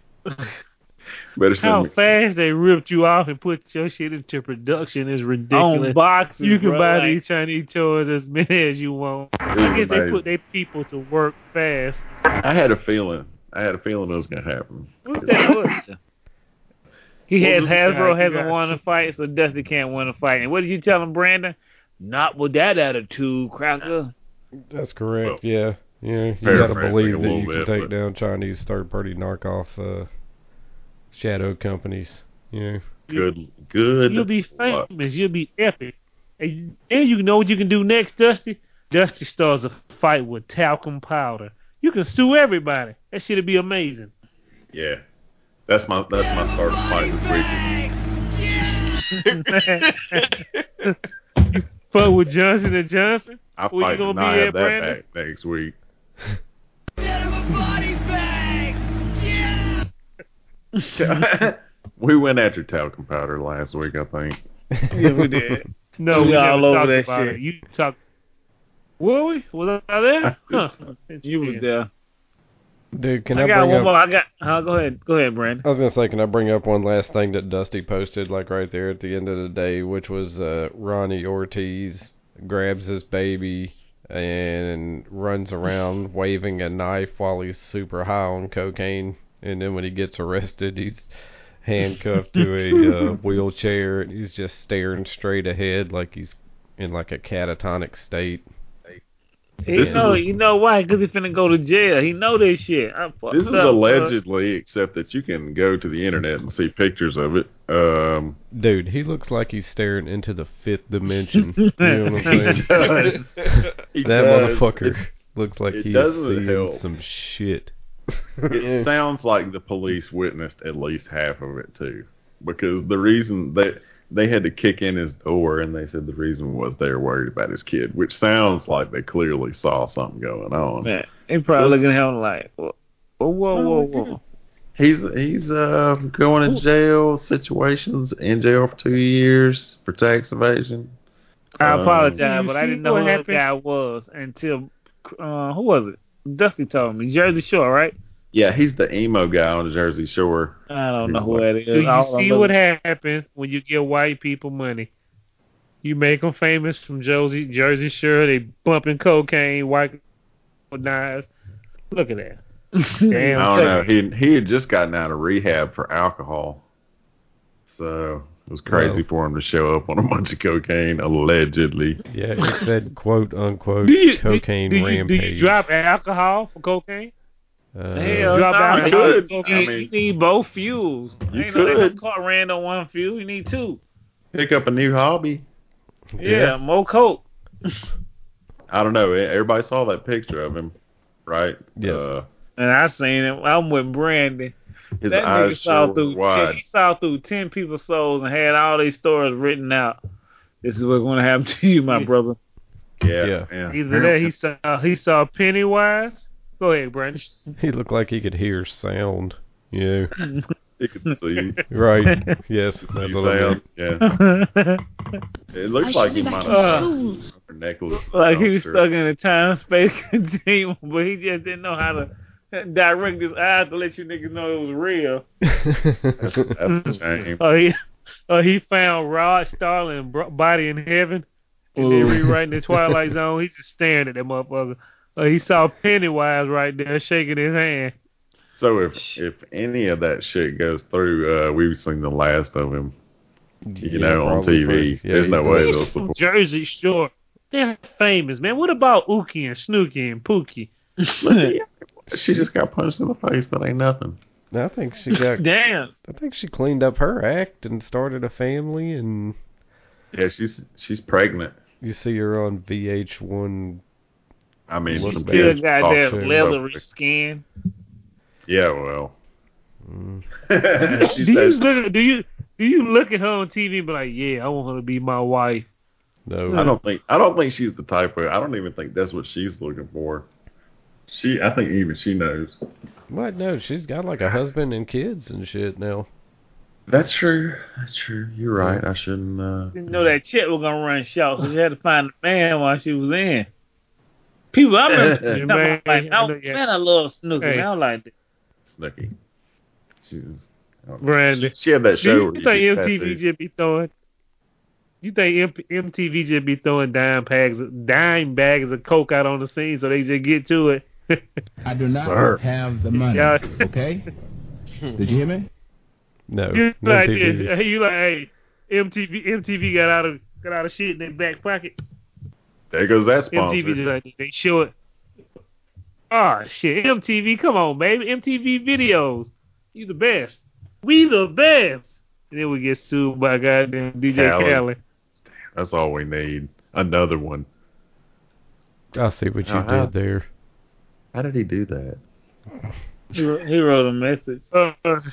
better send How me. fast they ripped you off and put your shit into production is ridiculous. On boxes, You can bro, buy like- these Chinese toys as many as you want. I Ooh, guess they man. put their people to work fast. I had a feeling. I had a feeling it was gonna happen. What's that? What's that? He What has was the Hasbro guy? You hasn't got won a shit. fight, so Dusty can't win a fight. And what did you tell him, Brandon? Not with that attitude, Cracker. That's correct. Yeah, yeah. You Paraphrasing gotta a believe that little you can bit, take but- down Chinese third-party knockoff uh, shadow companies. Yeah. Good, good. You'll be luck. famous. You'll be epic. And and you know what you can do next, Dusty? Dusty starts a fight with talcum powder. You can sue everybody. That shit'll be amazing. Yeah, that's my that's my start of fight this weekend. Fuck with Johnson and Johnson. I Where fight you gonna and I be have at, that Brandon? back next week. We went after talcum powder last week, I think. Yeah, we did. No, We we all never over talked that about shit. it. You talk. Were we? Was I there? Huh. You was there. Dude, can I, I got bring one up? more. I got. Uh, go ahead. Go ahead, Brandon. I was gonna say, can I bring up one last thing that Dusty posted, like right there at the end of the day, which was uh, Ronnie Ortiz grabs his baby and runs around waving a knife while he's super high on cocaine, and then when he gets arrested, he's handcuffed to a uh, wheelchair, and he's just staring straight ahead like he's in like a catatonic state. You This know, is- you know why? Because he finna go to jail. He know this shit. I fucked This is up, bro. allegedly, except that you can go to the internet and see pictures of it. Um, Dude, he looks like he's staring into the fifth dimension. You know what I'm he saying? does. He That does. motherfucker It, looks like it he's doesn't seeing help. some shit. it sounds like the police witnessed at least half of it too, because the reason they they had to kick in his door, and they said the reason was they were worried about his kid, which sounds like they clearly saw something going on. Man, he probably looking at him like, whoa, whoa, whoa, whoa. He's he's uh going to jail, situations in jail for two years for tax evasion. I Um, apologize, You but I see didn't know what who the happened? guy was until, uh, who was it? Dusty told me. Jersey Shore, right? Yeah, he's the emo guy on the Jersey Shore. I don't know who that is. Do you All I see know- what happens when you give white people money? You make them famous from Jersey, Jersey Shore. They bumping cocaine, white with knives. Look at that. Damn. I don't know. He he had just gotten out of rehab for alcohol, so it was crazy Wow. for him to show up on a bunch of cocaine allegedly. Yeah, it said quote unquote Do you, cocaine do, do you, rampage. Do you drop alcohol for cocaine? Uh, Hell Drop no, out you, good. you, I you mean, need both fuels. you Ain't no they could. no car ran on one fuel. You need two. Pick up a new hobby. Yeah, more coke. I don't know. Everybody saw that picture of him, right? Yes. Uh, And I seen it. I'm with Brandon. his That nigga eyes saw sure through wide. ten, he saw through ten people's souls and had all these stories written out. This is what's going to happen to you, my brother. Yeah, Yeah. yeah. Either that, he saw he saw Pennywise. Go ahead, Brandon. he looked like he could hear sound. Yeah. You could see. Right. Yes. see That's what I sound. meant. Yeah. It I looks should like be he back might in have school. her necklace. Like he was Sure. stuck in a time space continuum, but he just didn't know how to direct his eyes to let you niggas know it was real. That's, that's a shame. Oh, he, oh, he found Rod Starling bro- body in heaven, and then Ooh. rewriting the Twilight Zone. He's just staring at that motherfucker. Uh, he saw Pennywise right there shaking his hand. So if if any of that shit goes through, uh, we've seen the last of him. You Yeah, know, on probably. T V. Yeah, There's no he's way gonna- they'll He's from support. Jersey Shore. They're famous, man. What about Ookie and Snooky and Pookie? She just got punched in the face. That ain't nothing. I think she got. Damn. I think she cleaned up her act and started a family, and Yeah, she's she's pregnant. you see her on V H one. I mean, She's some still good Still got talk that to her. leathery skin. Yeah, well. Mm. She do you says, look? Do you do you look at her on T V and be like, yeah, I want her to be my wife? No. I don't think I don't think she's the type of. I don't even think that's what she's looking for. She, I think even she knows. What? No, she's got like a husband and kids and shit now. That's true. That's true. You're right. I shouldn't. Uh, Didn't know that chick was gonna run short, so she had to find a man while she was in. People, I remember Yeah, talking man, about, like, I oh, know, yeah. man, I love Snooki. Hey. I was like, that. Snooki. She's. I don't know. Brandon. She had that Do show. you where think you get M T V tattoos. just be throwing? You think M- MTV just be throwing dime bags, dime bags of coke out on the scene so they just get to it? I do not Sir. have the money. Yeah. Okay? Did you hear me? No, You no like, T V. hey, you like, hey, M T V, M T V got out of got out of shit in their back pocket. There goes that sponsor. M T V just like they show it. Oh shit, M T V, come on, baby, M T V videos, you the best. We the best. And then we get sued by goddamn D J Khaled. Khaled. That's all we need. Another one. I see what you Uh-huh. did there. How did he do that? He wrote, he wrote a message. Uh,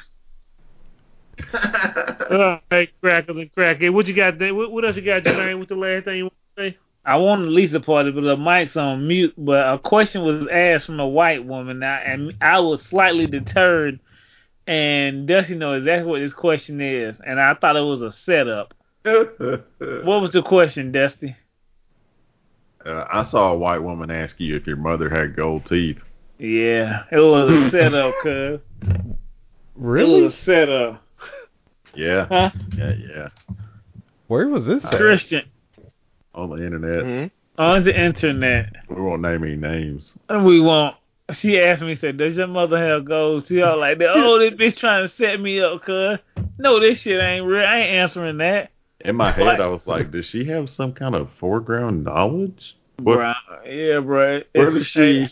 uh, hey, crackers and crackhead, what you got there? What, what else you got, Jermaine? What's the last thing you want to say? I wanted Lisa party, but the mic's on mute. But a question was asked from a white woman, now, and I was slightly deterred. And Dusty knows exactly what this question is, and I thought it was a setup. What was the question, Dusty? Uh, I saw a white woman ask you if your mother had gold teeth. Yeah, it was a setup, cuz. Really? It was a setup. Yeah. Huh? Yeah, yeah. Where was this at? Christian, On the internet. Mm-hmm. on the internet. We won't name any names. And we won't. She asked me, said, does your mother have gold teeth? I was like, oh, this bitch trying to set me up, cuz. No, this shit ain't real. I ain't answering that. In my head, What? I was like, does she have some kind of foreground knowledge? What, Bruh. Yeah, bro. where It's- does she...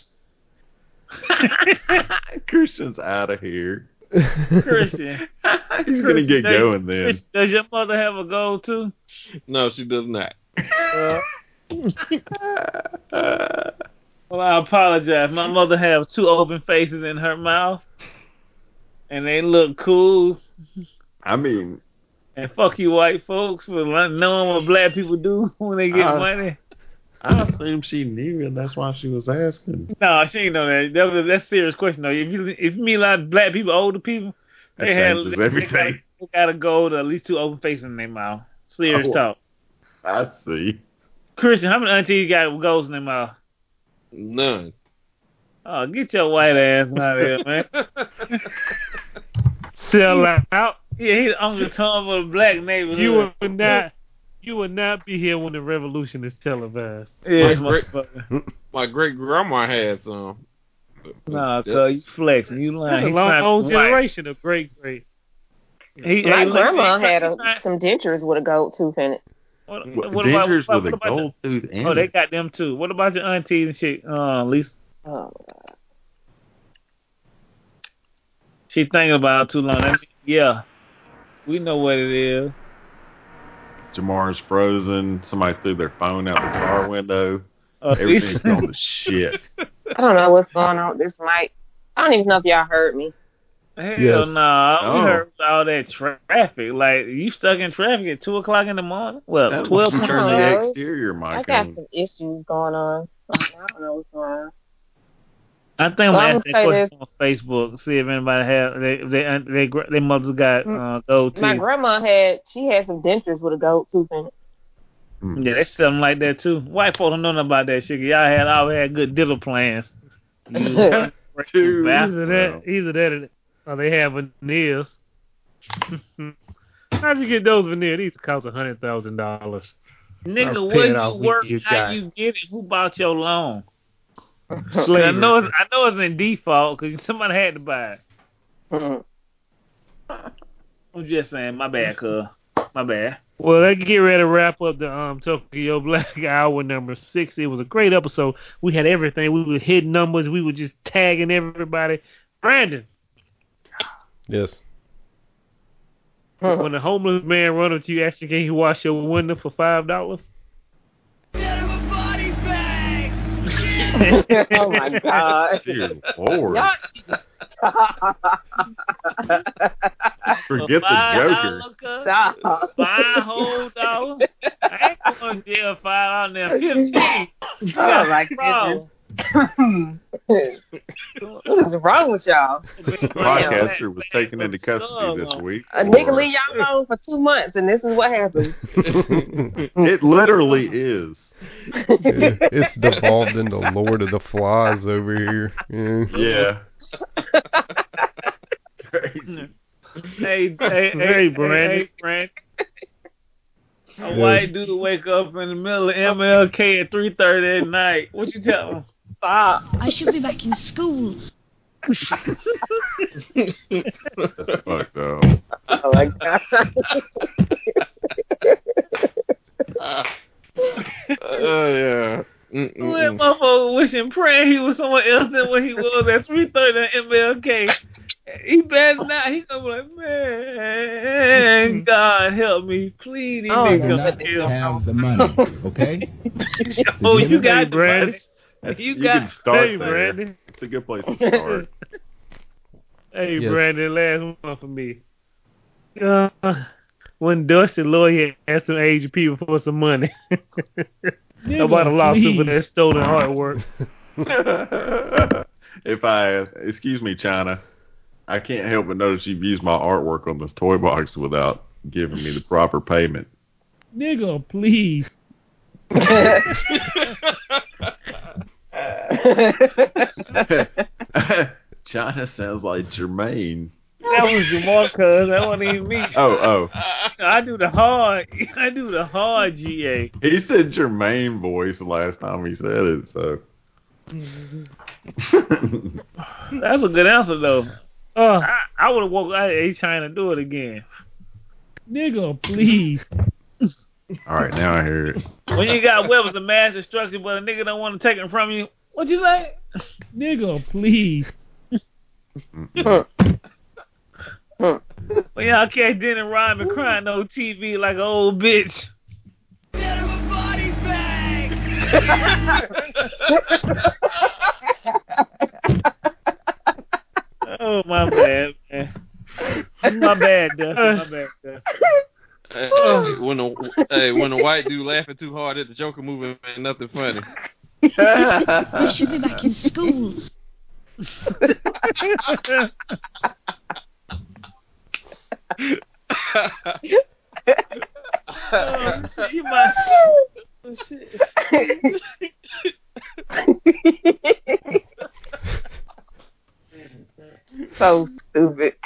Christian's out of here. Christian. He's going to get Does- going then. Christian, does your mother have a gold tooth? No, she does not. Well, well, I apologize. My mother have two open faces in her mouth, and they look cool. I mean... And fuck you, white folks, for knowing what black people do when they get Uh, money. I assume she knew, and that's why she was asking. No, she ain't know that. That was that's a serious question though. If you if you meet a lot of black people, older people, That they have changes they, everything. They gotta, they gotta go to at least two open faces in their mouth. Serious Oh. talk. I see. Christian, how many aunties got goals in their mouth? None. Oh, get your white ass out of here, man. Sell out. Yeah, he's Uncle Tom of the black neighborhood. You would not. You would not be here when the revolution is televised. Yeah, My great- motherfucker. My great grandma had some. Nah, cuz you flexing. You That's lying. a He long, trying to long be white. generation of great, great. He, My he, grandma he, had a, he trying- some dentures with a gold tooth in it. What, What, what about, dentures what, with what a about gold tooth the, in Oh, they it. got them too. What about your aunties and shit, uh, Lisa? Oh, She thinking about it too long. That mean, yeah, we know what it is. Jamar's frozen. Somebody threw their phone out the car window. Uh, Everything's going to shit. I don't know what's going on with this mic. I don't even know if y'all heard me. Hell Yes. nah, we Oh. heard all that traffic. Like, you stuck in traffic at two o'clock in the morning? Well, That twelve. was- Turn the Hello? exterior I mic got on. some issues going on. I don't know what's going on. I think I'm Well, gonna I'm ask that gonna say question on Facebook. See if anybody have they they they they, they mother got uh, gold teeth. My grandma had, she had some dentures with a gold tooth in it. Yeah, that's something like that too. White folks don't know nothing about that shit. Y'all had always had good dental plans. You Two. Either that, Well. either that, or they have veneers. How'd you get those veneers? These cost a hundred thousand dollars. Nigga, I'll where pay it you off when work? you How got you get it? Who bought your loan? 'Cause Slavery. I know, it's, I know it's in default because somebody had to buy it. Mhm. I'm just saying, my bad, cuz. My bad. Well, let's get ready to wrap up the um Tokyo Black Hour number six. It was a great episode. We had everything. We were hitting numbers. We were just tagging everybody. Brandon, Yes. when a homeless man run up to you, asking, "Can you wash your window for five dollars?" Oh my God. Dear Lord. Y'all- Forget the Five Joker. dollar, cuz? Stop. Five whole dollars? I ain't going to jail five dollars now. Fifteen. Oh my goodness. What is wrong with y'all? The podcaster was taken into custody this week. A nigga leave y'all alone for two months, and this is what happens. It literally is. Yeah, it's devolved into Lord of the Flies over here. Yeah. Yeah. Crazy. Hey, hey, Hey, hey, Brandon. hey, Brandon. A white dude wake up in the middle of M L K at three thirty at night. What you tell him? Stop. I should be back in school. That's fucked up. Oh my god. Oh yeah. That motherfucker wishing, praying he was someone else than what he was at three thirty at M L K. He better not. He gonna be like, man, God help me, please. These I do niggas not kill. have the money, okay? Oh, you got Hey, the Brandon. money. That's, You you got- can start Hey, there. Brandon. It's a good place to start. Hey, Yes. Brandon, last one for me. Uh, when Dusty lawyer had some aged people for some money. About a lawsuit for that stolen artwork. If I ask, excuse me, China, I can't help but notice you've used my artwork on this toy box without giving me the proper payment. Nigga, please. China sounds like Jermaine. That was Jamar, cuz that wasn't even me. Oh, oh. I do the hard. I do the hard G A. He said Jermaine voice the last time he said it, so. That's a good answer though. Uh, I, I would have woke up at trying to do it again. Nigga, please. All right, now I hear it. When you got weapons of mass destruction, but a nigga don't want to take them from you, what you say? Nigga, please. When y'all catch Denny Rodman crying on T V like an old bitch. Get him a body bag! Oh, my bad, man. My bad, Dusty. My bad, Dusty. Hey, when the hey, when the white dude laughing too hard at the Joker movie, ain't nothing funny. I should be back in school. Oh, shit, you might... Oh, shit. So stupid.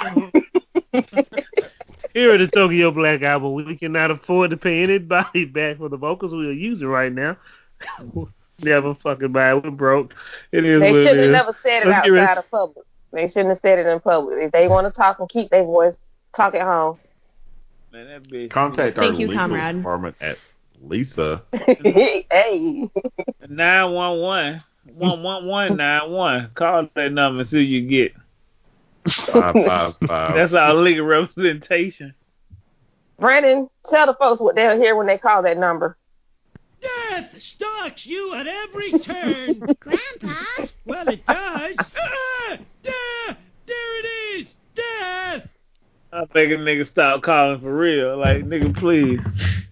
Here at the Tokyo Black Album, we cannot afford to pay anybody back for the vocals we'll use it right now. Never fucking buy it. We're broke. It is They what it shouldn't have is. never said it Let's get outside ready. of public. They shouldn't have said it in public. If they want to talk and keep their voice, talk at home. Man, that bitch. Contact our Thank you, legal comrade. department at Lisa. Hey. nine one one. one one one nine one. Call that number and see what you get. Five five five. That's our legal representation. Brandon, tell the folks what they'll hear when they call that number. Death stalks you at every turn. Grandpa? Well, it does. Ah, there, there it is. Death. I think a nigga stop calling for real. Like, nigga, please.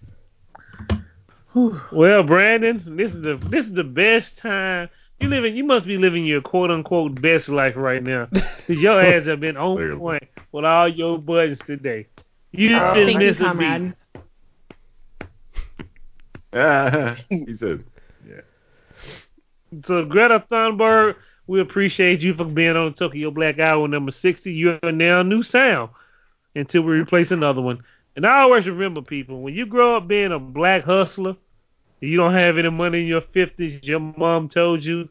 Well, Brandon, this is the this is the best time. You living, you must be living your quote unquote best life right now, because your ass have been on Clearly. point with all your budgets today. You Oh, didn't Thank you, miss a beat. comrade. Ah, he said, yeah. So Greta Thunberg, we appreciate you for being on Tokyo Black Hour number sixty. You are now new sound until we replace another one. And I always remember, people, when you grow up being a black hustler, you don't have any money in your fifties, your mom told you,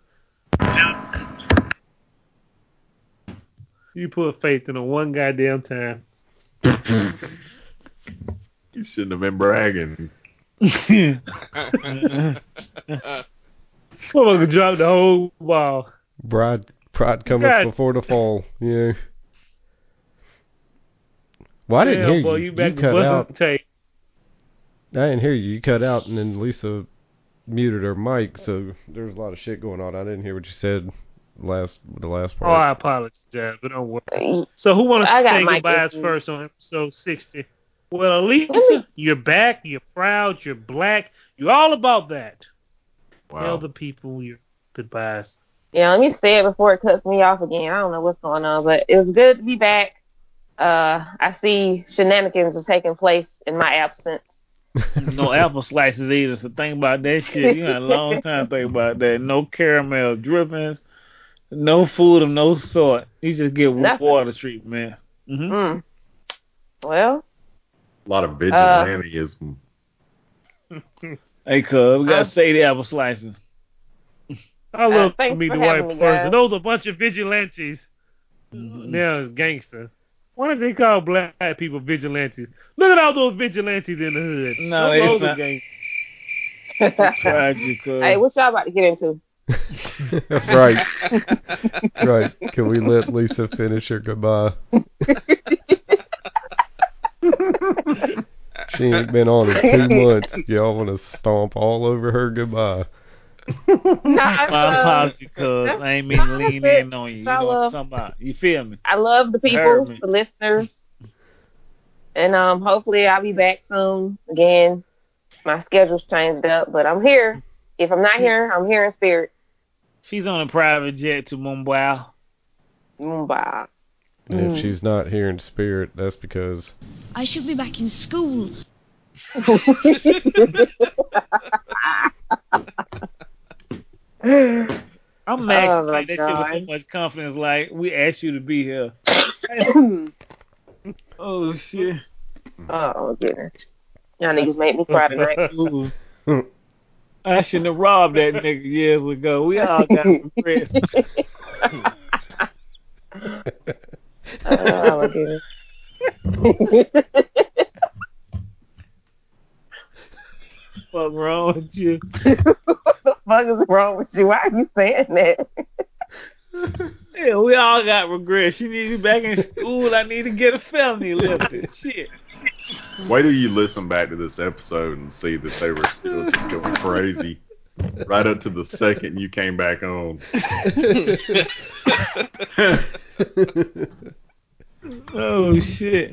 you put faith in a one goddamn time. You shouldn't have been bragging. Motherfucker dropped the whole ball. Bride, pride cometh God. before the fall. Yeah. Well, I didn't Damn, hear boy, you. you back You to cut busting out. tape. I didn't hear you. You cut out, and then Lisa muted her mic, so there was a lot of shit going on. I didn't hear what you said last the last Oh, I part. apologize, but don't worry. So who want to I got say my goodbyes issues. first on episode sixty? Well, Lisa, you're back, you're proud, you're black, you're all about that. Tell Wow. the people your goodbyes. Yeah, let me say it before it cuts me off again. I don't know what's going on, but it was good to be back. Uh, I see shenanigans are taking place in my absence. No apple slices either, so think about that shit. You got a long time to think about that. No caramel drippings, no food of no sort. You just get Nothing. water treatment. Mm-hmm. Mm. Well, A lot of vigilanteism. Hey, cuz, we gotta Uh, say the apple slices. I love thanks to meet for the white having me, person. guys. Those are a bunch of vigilantes. Mhm. Now it's gangsters. Why don't they call black people vigilantes? Look at all those vigilantes in the hood. No, Those it's not. gangs. Tried you, cuz. Hey, what y'all about to get into? Right. Right. Can we let Lisa finish her goodbye? She ain't been on in two months. Y'all want to stomp all over her goodbye. My apology, cuz. I ain't mean to lean in on you. You I know what I'm love- talking about. You feel me? I love the people, Heard me. the listeners, and um, hopefully I'll be back soon. Again, my schedule's changed up, but I'm here. If I'm not here, I'm here in spirit. She's on a private jet to Mumbai. Mumbai. And Mm. if she's not here in spirit, that's because I should be back in school. I'm mad Oh, she my like that shit with so God. much confidence. Like, we asked you to be here. Oh, shit. Oh, goodness. Y'all niggas make me cry tonight. Ooh. I shouldn't have robbed that nigga years ago. We all got regrets. Oh, my goodness. What's wrong with you? What the fuck is wrong with you? Why are you saying that? Yeah, we all got regrets. She needs you back in school. I need to get a felony lifted. Shit. Wait till you listen back to this episode and see that they were still just going crazy right up to the second you came back on. Oh, shit.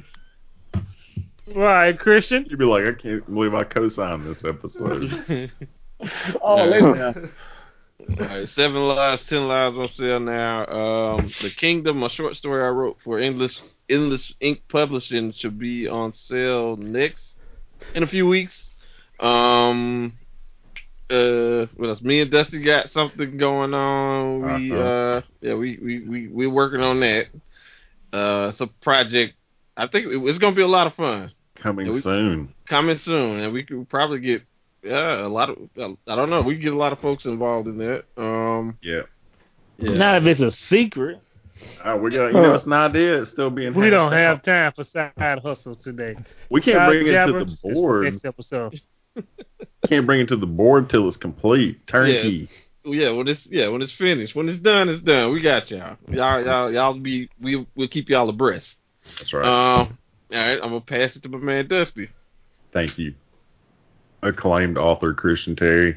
Right, Christian. You'd be like, I can't believe I co-signed this episode. Oh, listen. All right, seven lives, ten lives on sale now. Um, The Kingdom, a short story I wrote for Endless Endless Ink Publishing, should be on sale next in a few weeks. Um, uh, what else? Me and Dusty got something going on. We Uh-huh. uh, yeah, we we we we're working on that. Uh, it's a project. I think it- it's gonna be a lot of fun. Coming Yeah, we- soon. Coming soon, and we could probably get yeah a lot of. I don't know. We can get a lot of folks involved in that. Um, Yeah. yeah. Not if it's a secret. Uh, we got, you know, it's an idea. It's still being We hashed don't have out. time for side hustles today. We can't Side bring it to jabbers, the it's for board. Next episode. Can't bring it to the board till it's complete. Turnkey. Yeah, when it's yeah, when it's finished, when it's done, it's done. We got y'all. Y'all, y'all, y'all be we we'll keep y'all abreast. That's right. Um, all right, I'm gonna pass it to my man Dusty. Thank you. Acclaimed author Christian Terry.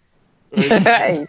Hey.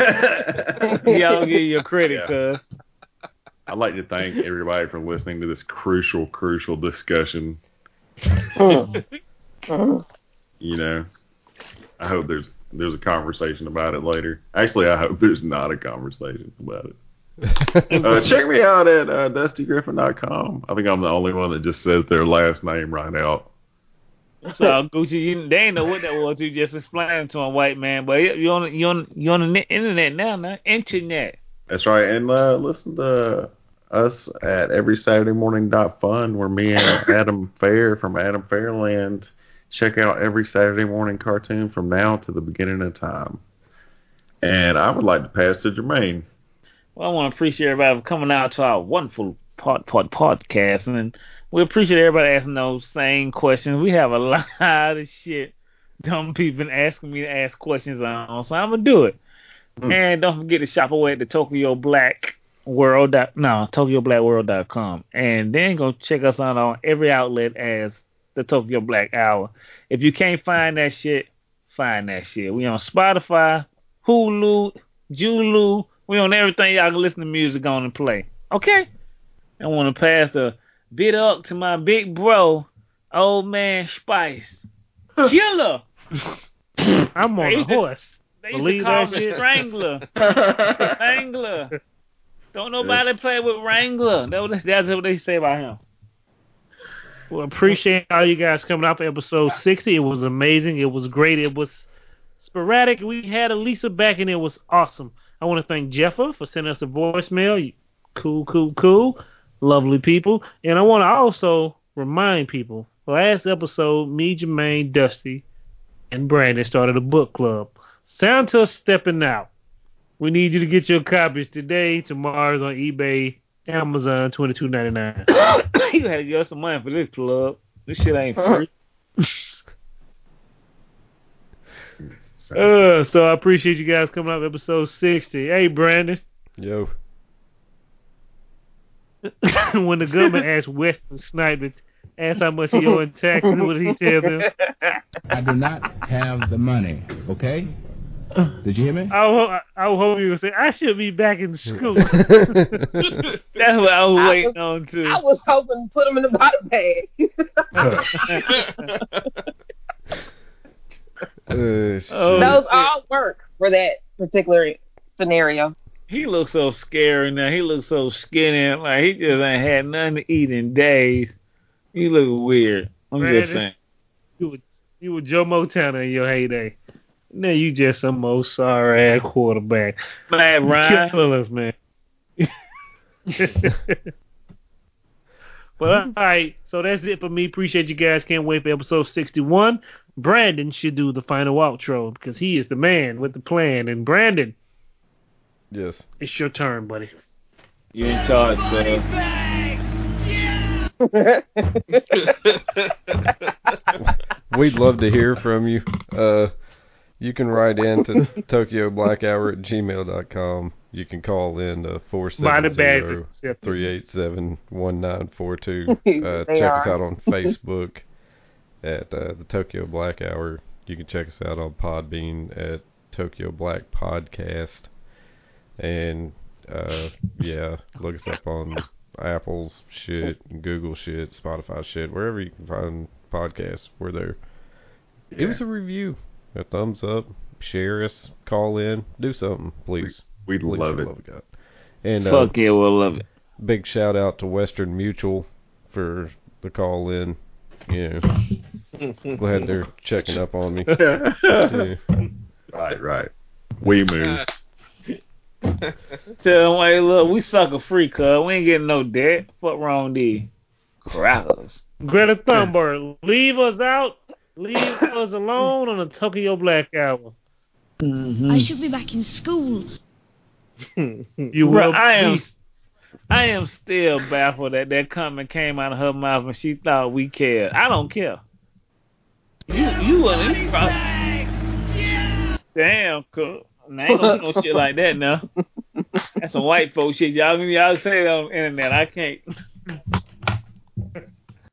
Y'all give you your credit, Yeah. cuz. I'd like to thank everybody for listening to this crucial, crucial discussion. Mm. Mm. You know, I hope there's there's a conversation about it later. Actually, I hope there's not a conversation about it. Uh, check me out at uh, dusty griffin dot com. I think I'm the only one that just says their last name right out. So Gucci, you, they ain't know what that was. You just explained to a white man, but you on you on you on the net, internet now, now internet. That's right. And uh, listen to us at every saturday morning dot fun, where me and Adam Fair from Adam Fairland check out every Saturday morning cartoon from now to the beginning of time. And I would like to pass to Jermaine. Well, I want to appreciate everybody for coming out to our wonderful pod pod podcast, and we appreciate everybody asking those same questions. We have a lot of shit dumb people been asking me to ask questions on, so I'm gonna do it. Mm. And don't forget to shop away at the Tokyo Black World. Dot, no, Tokyo Black World dot com, and then go check us out on every outlet as the Tokyo Black Hour. If you can't find that shit, find that shit. We on Spotify, Hulu, Julu. We on everything y'all can listen to music on and play. Okay? I want to pass the bit up to my big bro, old man Spice. Killer! I'm on They a used to- horse. They used Believe to call that me shit? Strangler. Strangler. Don't nobody play with Wrangler. That was- That's what they say about him. Well, appreciate all you guys coming out for episode sixty. It was amazing. It was great. It was sporadic. We had Elisa back, and it was awesome. I want to thank Jeffa for sending us a voicemail. You- Cool, cool, cool. Lovely people. And I want to also remind people, last episode, me, Jermaine, Dusty, and Brandon started a book club. Santa's stepping out. We need you to get your copies today. Tomorrow's on eBay, Amazon, twenty-two ninety-nine. you had to give us some money for this plug. This shit ain't free. uh, so I appreciate you guys coming up with episode sixty. Hey, Brandon. Yo. When the government asked Weston Sniper, asked how much he owed in taxes, what did he tell them? I do not have the money, okay? Did you hear me? I was, I was hoping you would say, I should be back in school. That's what I was I waiting was, on, too. I was hoping to put them in the bottom bag. Uh, Oh, Those shit. all work for that particular scenario. He looks so scary now. He looks so skinny. Like he just ain't had nothing to eat in days. He look weird. I'm Brandon, just saying. You were, you were Joe Montana in your heyday. Now you just some old sorry ass quarterback. Man, You Ryan. killing us, man. But all right, so that's it for me. Appreciate you guys. Can't wait for episode sixty-one. Brandon should do the final outro because he is the man with the plan. And Brandon, yes. it's your turn, buddy. You in charge, sir. We'd love to hear from you. Uh, you can write in to Tokyo Black Hour at gmail dot com. You can call in to four seven zero, three eight seven, one nine four two. Uh, They check us are. out on Facebook at uh, the Tokyo Black Hour. You can check us out on Podbean at Tokyo Black Podcast. And, uh, yeah, look us up on Apple's shit, Google shit, Spotify shit, wherever you can find podcasts, we're there. Yeah. Give us a review, a thumbs up, share us, call in, do something, please. We'd Please, love for it. the love of God. And uh, Fuck yeah, we'll love it. big shout out to Western Mutual for the call in. Yeah, glad they're checking up on me. Yeah. Right, right. We move. Tell them, hey, look, we sucker free, cuz. We ain't getting no debt. Fuck wrong with these crackers. Greta Thunberg, leave us out. Leave us alone on the Tokyo Black Hour. Mm-hmm. I should be back in school. You Bro, will I am, be. I am still baffled that that comment came out of her mouth and she thought we cared. I don't care. You, you wasn't even probably. Damn, cuz. I ain't gonna do no shit like that now. That's some white folk shit. Y'all, y'all say it on the internet. I can't.